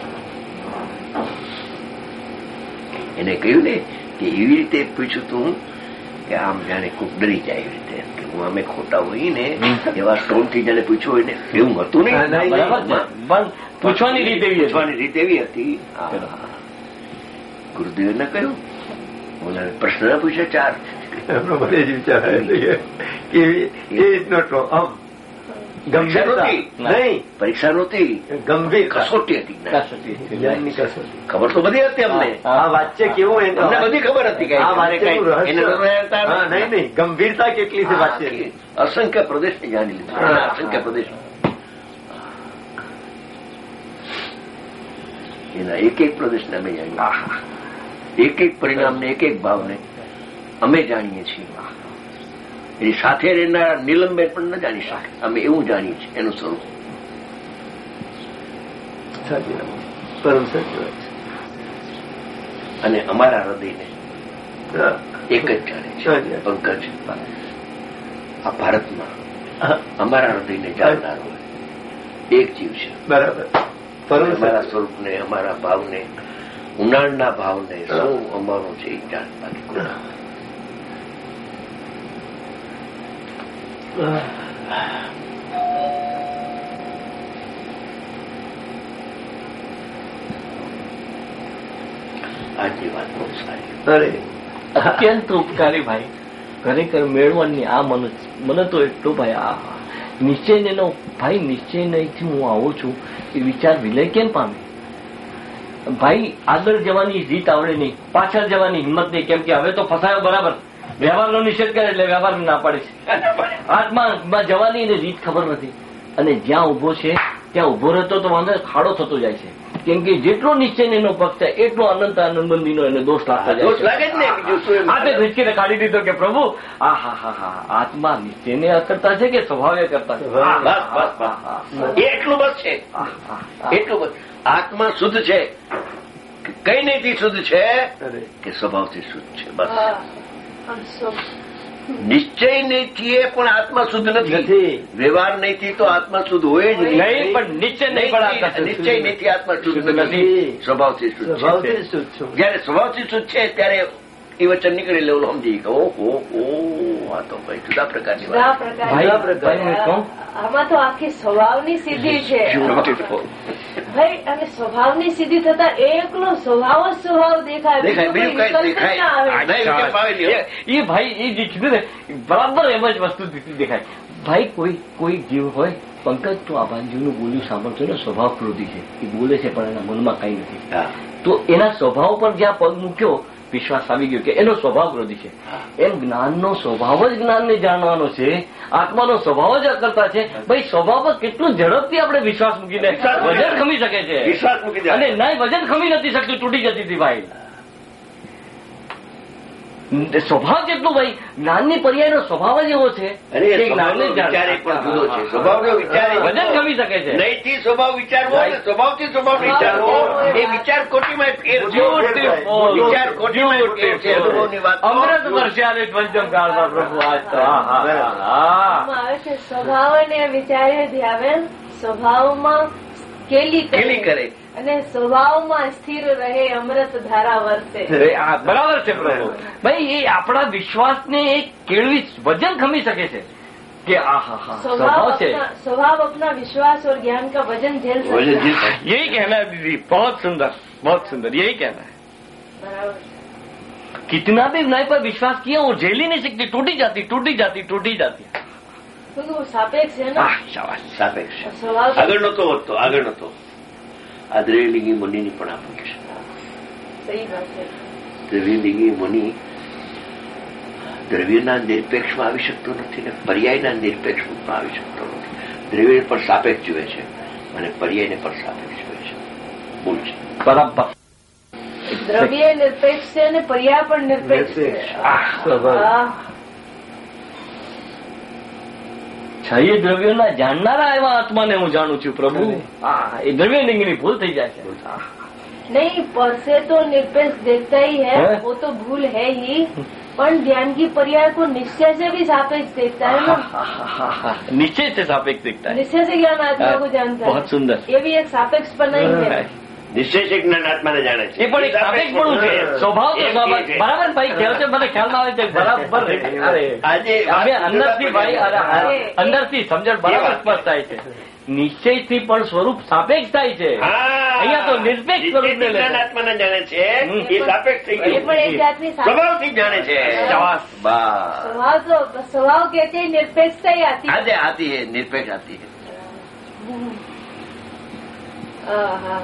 એને કહ્યું ને કે એવી રીતે પૂછ્યું તું કે આમ જાણે કોઈક ડરી જાય એવી રીતે કે હું અમે ખોટા હોય ને એવા ટોનથી જાણે પૂછ્યું હોય ને એવું હતું નહીં. પૂછવાની રીત એવી પૂછવાની રીત એવી હતી. ગુરુદેવને કહ્યું મને પ્રશ્ન પૂછે ચાર એમનો મને જ વિચાર આવ્યો કેવી રીતનો આમ ગંભીરતા નહીં, પરીક્ષા નહોતી, ગંભીર કસોટી હતી. જ્ઞાનની કસોટી. ખબર તો બધી હતી અમને. આ વાચ્ય કેવું અમને બધી ખબર હતી. આ વાચ્ય નહીં નહીં ગંભીરતા કેટલી છે વાચ્ય. અસંખ્ય પ્રદેશને જાણી લીધું. અસંખ્ય પ્રદેશ એના એક એક પ્રદેશને અમે જાણીએ. એક એક પરિણામને એક એક ભાવને અમે જાણીએ છીએ. એની સાથે રહેનારા નિલંબે પણ ન જાણી શકે. અમે એવું જાણીએ છીએ એનું સ્વરૂપ. સાચી વાત, પરમ સાચી વાત છે. અને અમારા હૃદયને એક જ જાણે છે પંકજ. આ ભારતમાં અમારા હૃદયને જાણનારો એક જીવ છે. બરાબર. અમારા સ્વરૂપને, અમારા ભાવને, ઉનાળના ભાવને શું અમારું છે એ જાણ બાકી કોઈ. આજની વાત બહુ સારી. અરે અત્યંત ઉપકારી ભાઈ. ખરેખર મેળવવાની આ મને મને તો એટલું ભાઈ આ નિશ્ચયનો ભાઈ નિશ્ચય નહીંથી હું આવું છું એ વિચાર વિલય કેમ પામે ભાઈ? આગળ જવાની રીત આવડે નહીં, પાછળ જવાની હિંમત નહીં. કેમ કે હવે તો ફસાયો બરાબર. વ્યવહારનો નિષેધ કરે એટલે વ્યવહાર ના પાડે છે. આત્મામાં જવાની એને રીત ખબર નથી. અને જ્યાં ઉભો છે ત્યાં ઉભો રહેતો તો વાંધો ખાડો થતો જાય છે. કેમ કે જેટલો નિશ્ચય એનો પક્ષ છે એટલો અનંત આનંદબંધીનો એને દોષ લાગતા જાય છે. હાથે ધીચકીને કાઢી દીધો કે પ્રભુ આ હા હા હા આત્મા નિશ્ચયને કરતા છે કે સ્વભાવે કરતા છે? બસ બસ બસ એટલું બસ છે. એટલું બસ. આત્મા શુદ્ધ છે. કઈ નહીંથી શુદ્ધ છે કે સ્વભાવથી શુદ્ધ છે. બસ. નિશ્ચય નહીંથી પણ આત્મા શુદ્ધ નથી. વ્યવહાર નહીંથી તો આત્મા શુદ્ધ હોય જ નહીં. પણ નિશ્ચય નહીં, નિશ્ચય નહીંથી આત્મા શુદ્ધ નથી. સ્વભાવથી શુદ્ધ છે. જયારે સ્વભાવથી શુદ્ધ છે ત્યારે એ વચન નીકળે લેવું સમજી કે ઓહો ઓ આ તો ભાઈ જુદા પ્રકારની આમાં તો આખી સ્વભાવની સિદ્ધિ છે ભાઈ. અને સ્વભાવની સિદ્ધિ થતા એકલો સ્વભાવ જ સ્વભાવ દેખાય. એ ભાઈ એ જે કીધું ને બરાબર એમ જ વસ્તુ દેખાય. ભાઈ કોઈ કોઈ જીવ હોય પંકજ તો આ ભાનજીનું બોલ્યું સાંભળતો ને સ્વભાવ ક્રોધી છે. એ બોલે છે પણ એના મનમાં કઈ નથી. તો એના સ્વભાવ પર જ્યાં પગ મૂક્યો વિશ્વાસ આવી ગયો કે એનો સ્વભાવ ક્રોધી છે. એમ જ્ઞાનનો સ્વભાવ જ જ્ઞાનને જાણવાનો છે. આત્માનો સ્વભાવ જ અકર્તા છે. ભાઈ સ્વભાવ પર કેટલું ઝડપથી આપણે વિશ્વાસ મૂકીને વજન ખમી શકે છે. વિશ્વાસ મૂકી અને ના વજન ખમી નથી શકતું, તૂટી જતી હતી ભાઈ. સ્વભાવ કેટલું ભાઈ જ્ઞાનની પર્યાયનો સ્વભાવ જ એવો છે કે જ્ઞાનને વિચારે પણ જુદો છે. સ્વભાવનો વિચાર વજન ખમી શકે છે. નહીંથી સ્વભાવ વિચારવો અને સ્વભાવથી સ્વભાવ વિચારવો એ વિચાર કોટીમાં ફેર છે. વિચાર કોટીમાં ફેર છે. અનુભવની વાત અમૃત વર્ષાલે પંચમ કાળમાં પ્રભુ આજ તો આવે છે સ્વભાવ અને વિચારે ધ્યાવે સ્વભાવમાં કેલી કરે અને સ્વભાવમાં સ્થિર રહે અમૃત ધારા વર્તે. બરાબર છે પ્રભુ. ભાઈ એ આપણા વિશ્વાસને એક કેળવી વજન ખમી શકે છે कि स्वभाव से स्वभाव अपना विश्वास और ज्ञान का वजन झेल सकता है. यही कहना है दीदी. बहुत सुंदर, बहुत सुंदर. यही कहना है. बराबर. कितना भी न्याय पर विश्वास किया वो झेल ही नहीं सकती. टूटी जाती टूटी जाती टूटी जाती. क्योंकि वो सापेक्ष है ना. शाबाश. सापेक्ष. આગળ નતો વધતો આગળ નતો. આ દ્રવ્યલિંગી મુનિની પણ આપણ છે. સહી વાત છે. દ્રવ્યલિંગી મુનિ દ્રવ્યના નિરપેક્ષમાં આવી શકતો નથી ને પર્યાયના નિરપેક્ષમાં આવી શકતો નથી. દ્રવ્ય પર સાપેક્ષ જુએ છે અને પર્યાયને પર સાપેક્ષ જુએ છે. ભૂલ છે. બરાબર. દ્રવ્ય નિરપેક્ષ છે અને પર્યાય પણ નિરપેક્ષ છે. છાયે દ્રવ્યોના જાણનારા એવા આત્માને હું જાણું છું પ્રભુ. હા એ દ્રવ્યલિંગની ભૂલ થઈ જાય છે. नहीं, पर से तो निरपेक्ष देखता ही है, है? वो तो भूल है ही, पर ज्ञान की पर्याय को निश्चय से भी सापेक्ष देखता है ना। निश्चय से सापेक्ष देखता है, निश्चय से ज्ञान आत्मा को जानता है। बहुत सुंदर, ये भी एक सापेक्ष पना ही है। નિશ્ચય છે જ્ઞાન આત્માને જાણે છે એ પણ એક સાપેક્ષ પણ છે, સ્વભાવ તો સ્વાભાવિક. બરાબર ભાઈ કહો છો, મને ખ્યાલમાં આવે છે બરાબર. અરે આજે અમે અંદરથી ભાઈ અરે અંદરથી સમજણ બરાબર સ્પષ્ટ થાય છે. નિશ્ચયથી પણ સ્વરૂપ સાપેક્ષ થાય છે. અહીંયા તો નિરપેક્ષ સ્વરૂપને લે જ્ઞાન આત્માને જાણે છે એ સાપેક્ષ થઈ ये पण एक जातनी सापेक्ष- સ્વભાવથી જાણે છે. બસ स्वभाव तो स्वभाव कहते हैं निरपेक्षता ही आती है। આજે આતી है નિરપેક્ષ આતી है. आहा।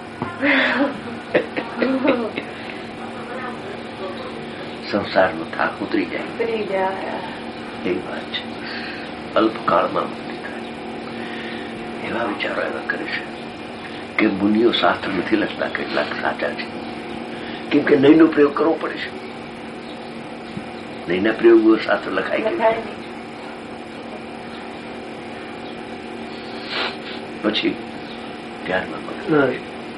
સંસારનો થાક ઉતરી જાય उतरी जाए। એવી વાત છે. અલ્પકાળમાં મુક્તિ થાય એવા વિચારો એવા કરે છે કે મુનિઓ શાસ્ત્ર નથી લખતા, કેટલાક સાચા છે, કેમ કે નહીંનો પ્રયોગ કરવો પડે છે. નહીંના પ્રયોગો શાસ્ત્ર લખાય કે लखाए नहीं। પછી ધ્યાનમાં પડે.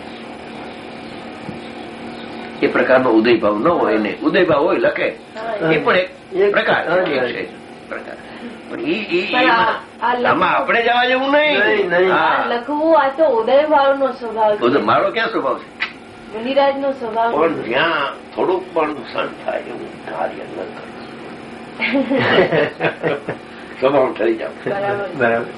એ પ્રકારનો ઉદયભાવ ન હોય ને ઉદયભાવ હોય લખે એ પણ એક પ્રકાર છે, ઠીક છે પ્રકાર. પણ ઈ- ઈ- પણ ઈ- આ- આ લખવું- આમાં આપણે જવા જેવું નહીં. આ હા. લખવું આ તો ઉદય ભાવ નો સ્વભાવ તો છે, મારો ક્યાં સ્વભાવ છે? મુનિરાજ નો સ્વભાવ પણ છે. જ્યાં થોડુંક પણ નુકસાન થાય એવું કાર્ય ન કરવું. સ્વભાવ ઠરી જાવ. બરાબર. બરાબર.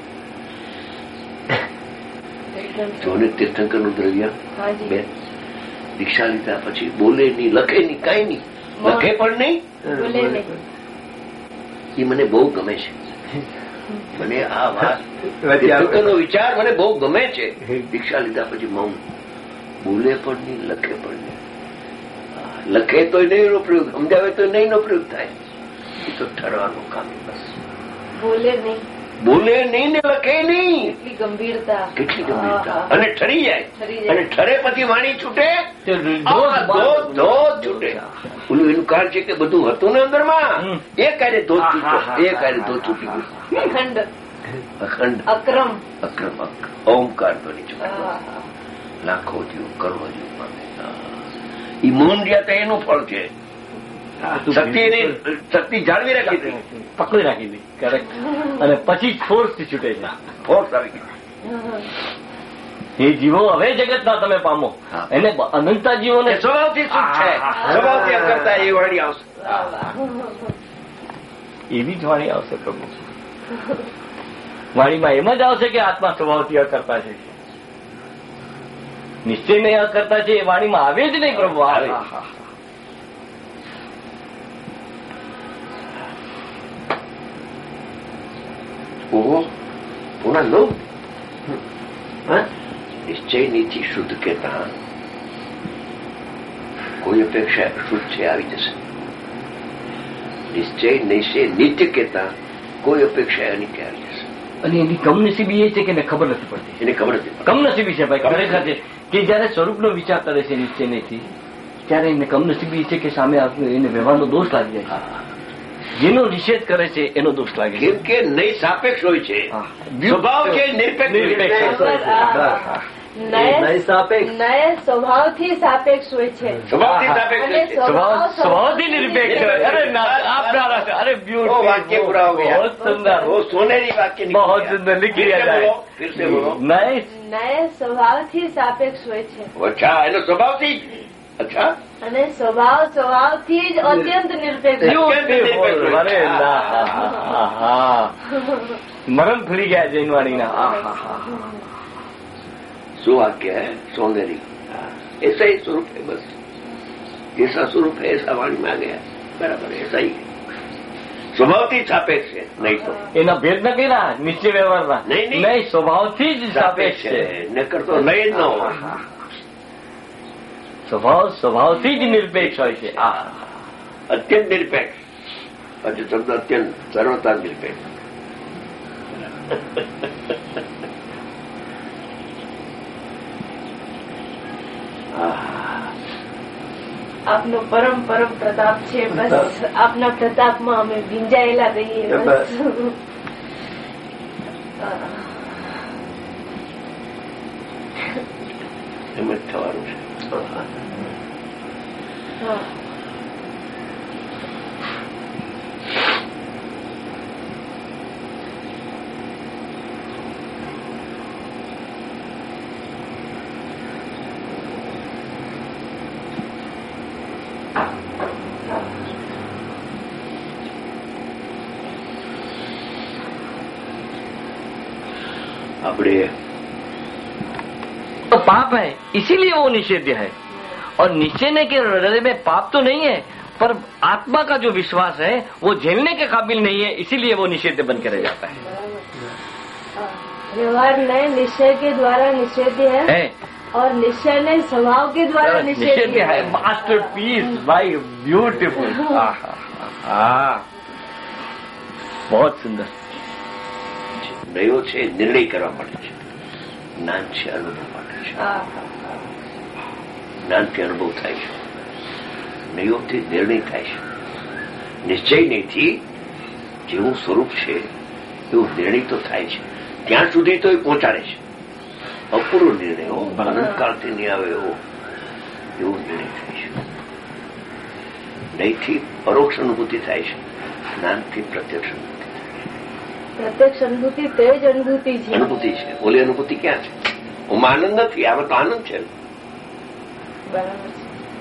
એકદમ જોને તીર્થંકરનું દ્રવ્ય હાજી. બેન દીક્ષા લીધા પછી બોલે નહીં, લખે નહીં, કાંઈ નહીં, લખે પણ નહીં. બોલે નહીં. એ મને બહુ ગમે છે. મને આ વાત વચ્ચે તીર્થંકરનો વિચાર મને બહુ ગમે છે. દીક્ષા લીધા પછી મૌન, બોલે પણ નહીં, લખે પણ નહીં. લખે તો નહીં નો પ્રયોગ, સમજાવે તો નહીં નો પ્રયોગ થાય. એ તો ઠરવાનું કામ છે બસ. બોલે નહીં. બોલે નહીં ને લખે નહીં. કેટલી ગંભીરતા. કેટલી ગંભીરતા. આહા. અને ઠરી જાય. ઠરી જાય. અને ઠરે પછી વાણી છૂટે, તે આ ધોધ ધોધ ધોધ છૂટે. ઓલું એનું કારણ છે કે બધું હતું ને અંદરમાં, હમ. એ કાર્ય ધોધ આહા, છૂટ્યો, આહા, એ કાર્ય ધોધ છૂટી ગયું. અખંડ અખંડ અક્રમ. અક્રમ અક્રમ ઓમકાર ધ્વનિ છૂટ્યો. આહા. લાખો જીવ કરોડો જીવ પામે. ઈ મૌન રહ્યા તો એનું ફળ છે. શક્તિ એની શક્તિ જાળવી રાખી હતી, પકડી રાખી હતી. કરેક્ટ. અને પછી ફોર્સ થી છૂટે છે. ફોર્સ આવી ગઈ. એ જીવો હવે જગતના તમે પામો. હા. એને અનંતા જીવોને એ સ્વભાવથી સુખ છે, સ્વભાવથી અકર્તા એ વાણી આવશે. એવી જ વાણી આવશે પ્રભુ. વાણીમાં એમ જ આવશે કે આત્મા સ્વભાવથી અકર્તા છે. નિશ્ચય નહીં અકર્તા છે એ વાણીમાં આવે જ નહીં પ્રભુ. આવે. ઓહો પૂર્ણ લો નિશ્ચય નીતિ શુદ્ધ કહેતા કોઈ અપેક્ષા શુદ્ધ છે આવી જશે. નિશ્ચય નિશ્ચય નિત્ય કહેતા કોઈ અપેક્ષા એની કે આવી જશે. અને એની કમનસીબી એ છે કે એને ખબર નથી પડતી. એને ખબર નથી. કમનસીબી છે ભાઈ, ખરેખર છે કે જયારે સ્વરૂપનો વિચાર કરે છે નિશ્ચય નથી ત્યારે એને કમનસીબી છે કે સામે આવ્યું એને વ્યવહારનો દોષ લાગી જાય છે. જેનો નિષેધ કરે છે એનો દોષ લાગે છે. કેમ કે નહીં સાપેક્ષ હોય છે, હા. સ્વભાવ છે નિરપેક્ષ હોય છે. નય સ્વભાવથી સાપેક્ષ હોય છે. સ્વભાવથી સાપેક્ષ અને હોય છે. સ્વભાવ સ્વભાવથી નિરપેક્ષ હોય. અરે ના, આપના અરે वो ब्यूटीफुल. वाक्य पूरा हो गया. बहुत सुंदर. वो सोनेरी वाक्य निकल बहुत गया. सुंदर लिख फिर लिया से जाए. बोलो, फिर से बोलो. नाइस. નય સ્વભાવથી સાપેક્ષ હોય છે अच्छा એનો સ્વભાવથી જ. अच्छा અને સ્વભાવ સ્વભાવથી જ અત્યંત નિરપેક્ષ હોય. Beautiful. અરે ના. આહા. મરમ ફરી ગયા જૈનવાણીના. આહા. सो वाक्य है सौंदर्य. ऐसा ही स्वरूप है बस. जैसा स्वरूप है ऐसा वाणी में आ गया. बराबर ऐसा ही है. स्वभावથી સાપેક્ષ છે, નહીં તો એના ભેદ ન કર્યા નિશ્ચય વ્યવહારના. નહીં, નહીં. નહીં, સ્વભાવથી જ સાપેક્ષ છે. નકર તો નહીં જ ન હોય. સ્વભાવ સ્વભાવથી જ નિરપેક્ષ હોય છે. આ અત્યંત નિરપેક્ષ. હજુ શબ્દ અત્યંત સર્વતા નિરપેક્ષ. આપનો પરમ પરમ પ્રતાપ છે. બસ આપના પ્રતાપમાં અમે ભીંજાયેલા રહીએ. બસ એમ જ થવાનું છે. આપણે तो पाप है इसीलिए वो निषेध्य है, और निश्चय के हृदय में पाप तो नहीं है, पर आत्मा का जो विश्वास है वो झेलने के काबिल नहीं है, इसीलिए वो निषेध्य बन कर रह जाता है. व्यवहार नए निश्चय के द्वारा निषेध्य है, है और निश्चय ने स्वभाव के द्वारा निषेध्य है. मास्टर पीस भाई, ब्यूटीफुल. बहुत सुंदर. નયો છે નિર્ણય કરવા માટે છે, જ્ઞાન છે અનુભવ માટે છે. જ્ઞાનથી અનુભવ થાય છે, નયોથી નિર્ણય થાય છે. નિશ્ચય નહીંથી જેવું સ્વરૂપ છે એવું નિર્ણય તો થાય છે, ત્યાં સુધી તો એ પહોંચાડે છે. અપૂર્વ નિર્ણયો અનંતકાળથી નહીં આવે એવો એવો નિર્ણય થાય છે. નહીંથી પરોક્ષ અનુભૂતિ થાય છે, જ્ઞાનથી પ્રત્યક્ષ અનુભૂતિ. પ્રત્યક્ષ અનુભૂતિ તે જ અનુભૂતિ છે. અનુભૂતિ છે, ઓલી અનુભૂતિ ક્યાં છે? ઓમાં આનંદ નથી, આમાં તો આનંદ છે. બરાબર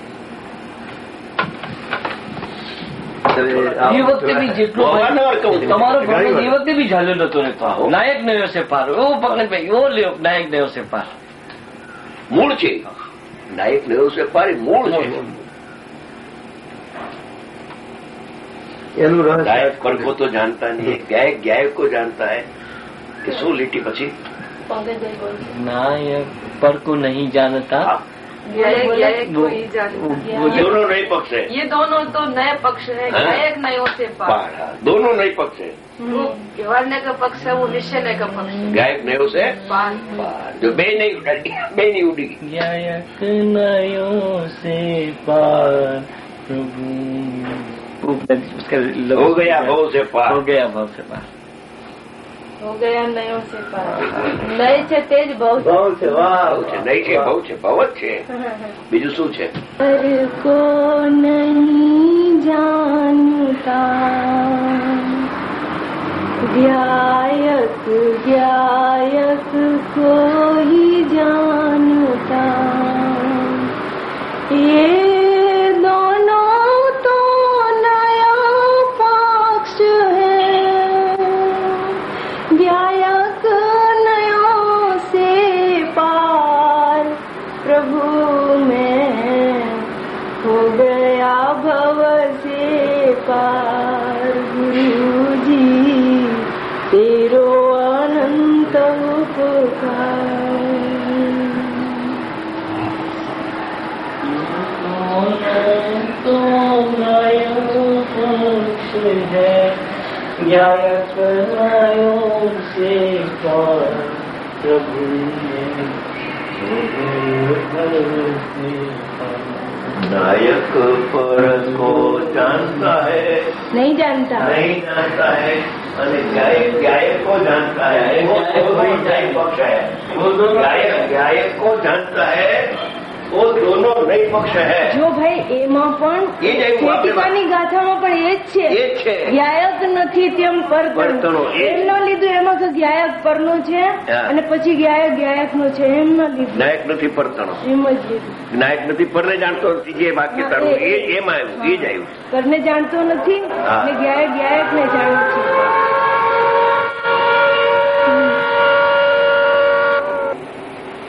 છે. એ વખતે બી જેટલું તમારો પકડ એ વખતે બી ઝાલ્યો નતો રહેતો. નાયક નયો છે પાર, એવો પકડભાઈ એવો લ્યો, નાયક નયો છે પાર. મૂળ છે નાયક નયો છે પાર, મૂળ છે. गायक पर को तो जानता नहीं है, गायक गायक को जानता है कि सो लिटी पची. नायक पर को नहीं जानता, गायक गायक को ही जानता. दोनों नए पक्ष है. ये दोनों तो नए पक्ष है. गायक नयो से पार, दोनों नए पक्ष है. व्यवहारने का पक्ष है वो निश्चय का पक्ष है. गायक नयो से पार, जो बे नहीं उड़ी, बे नहीं उड़ी. गायक नयो से पार प्रभु हो गया भाव से पार, हो गया भाव से पार, हो गया नयो से पार. નય છે તે જ ભાવ છે. ભાવ છે, વાહ છે. નહીં છે ભાવ છે, ભાવ જ છે. બીજું શું છે? પર કો નહીં જાણતા ગાયક ગાયક को ही जानता. ये पार गुरुजी तेरो अनंत उपकार. तो नयो पक्ष है, गायक नयो से पार प्रभु नायक पर को जानता है, नहीं जानता, नहीं जानता है. અને ગાયક ગાયક को जानता है, वो दोनों नए पक्ष है. गायक गायक को जानता है, वो दोनों नए पक्ष है. જો ભાઈ એમાં પણ ખેતીકાની ગાથામાં પણ એ જ છે, ગાયક નથી તેમ પરતણો. એમ ન લીધું એમાં કે ગાયક પરનો છે અને પછી ગાયક ગાયકનો છે, એમ ન લીધું. નાયક નથી પરતણો, એમ જ લીધું. નાયક નથી પરને જાણતો નથી, જે વાક્ય તારું એ એમ આવ્યું, એ જ આવ્યું. પરને જાણતો નથી અને ગાયક ગાયકને જાણે છે.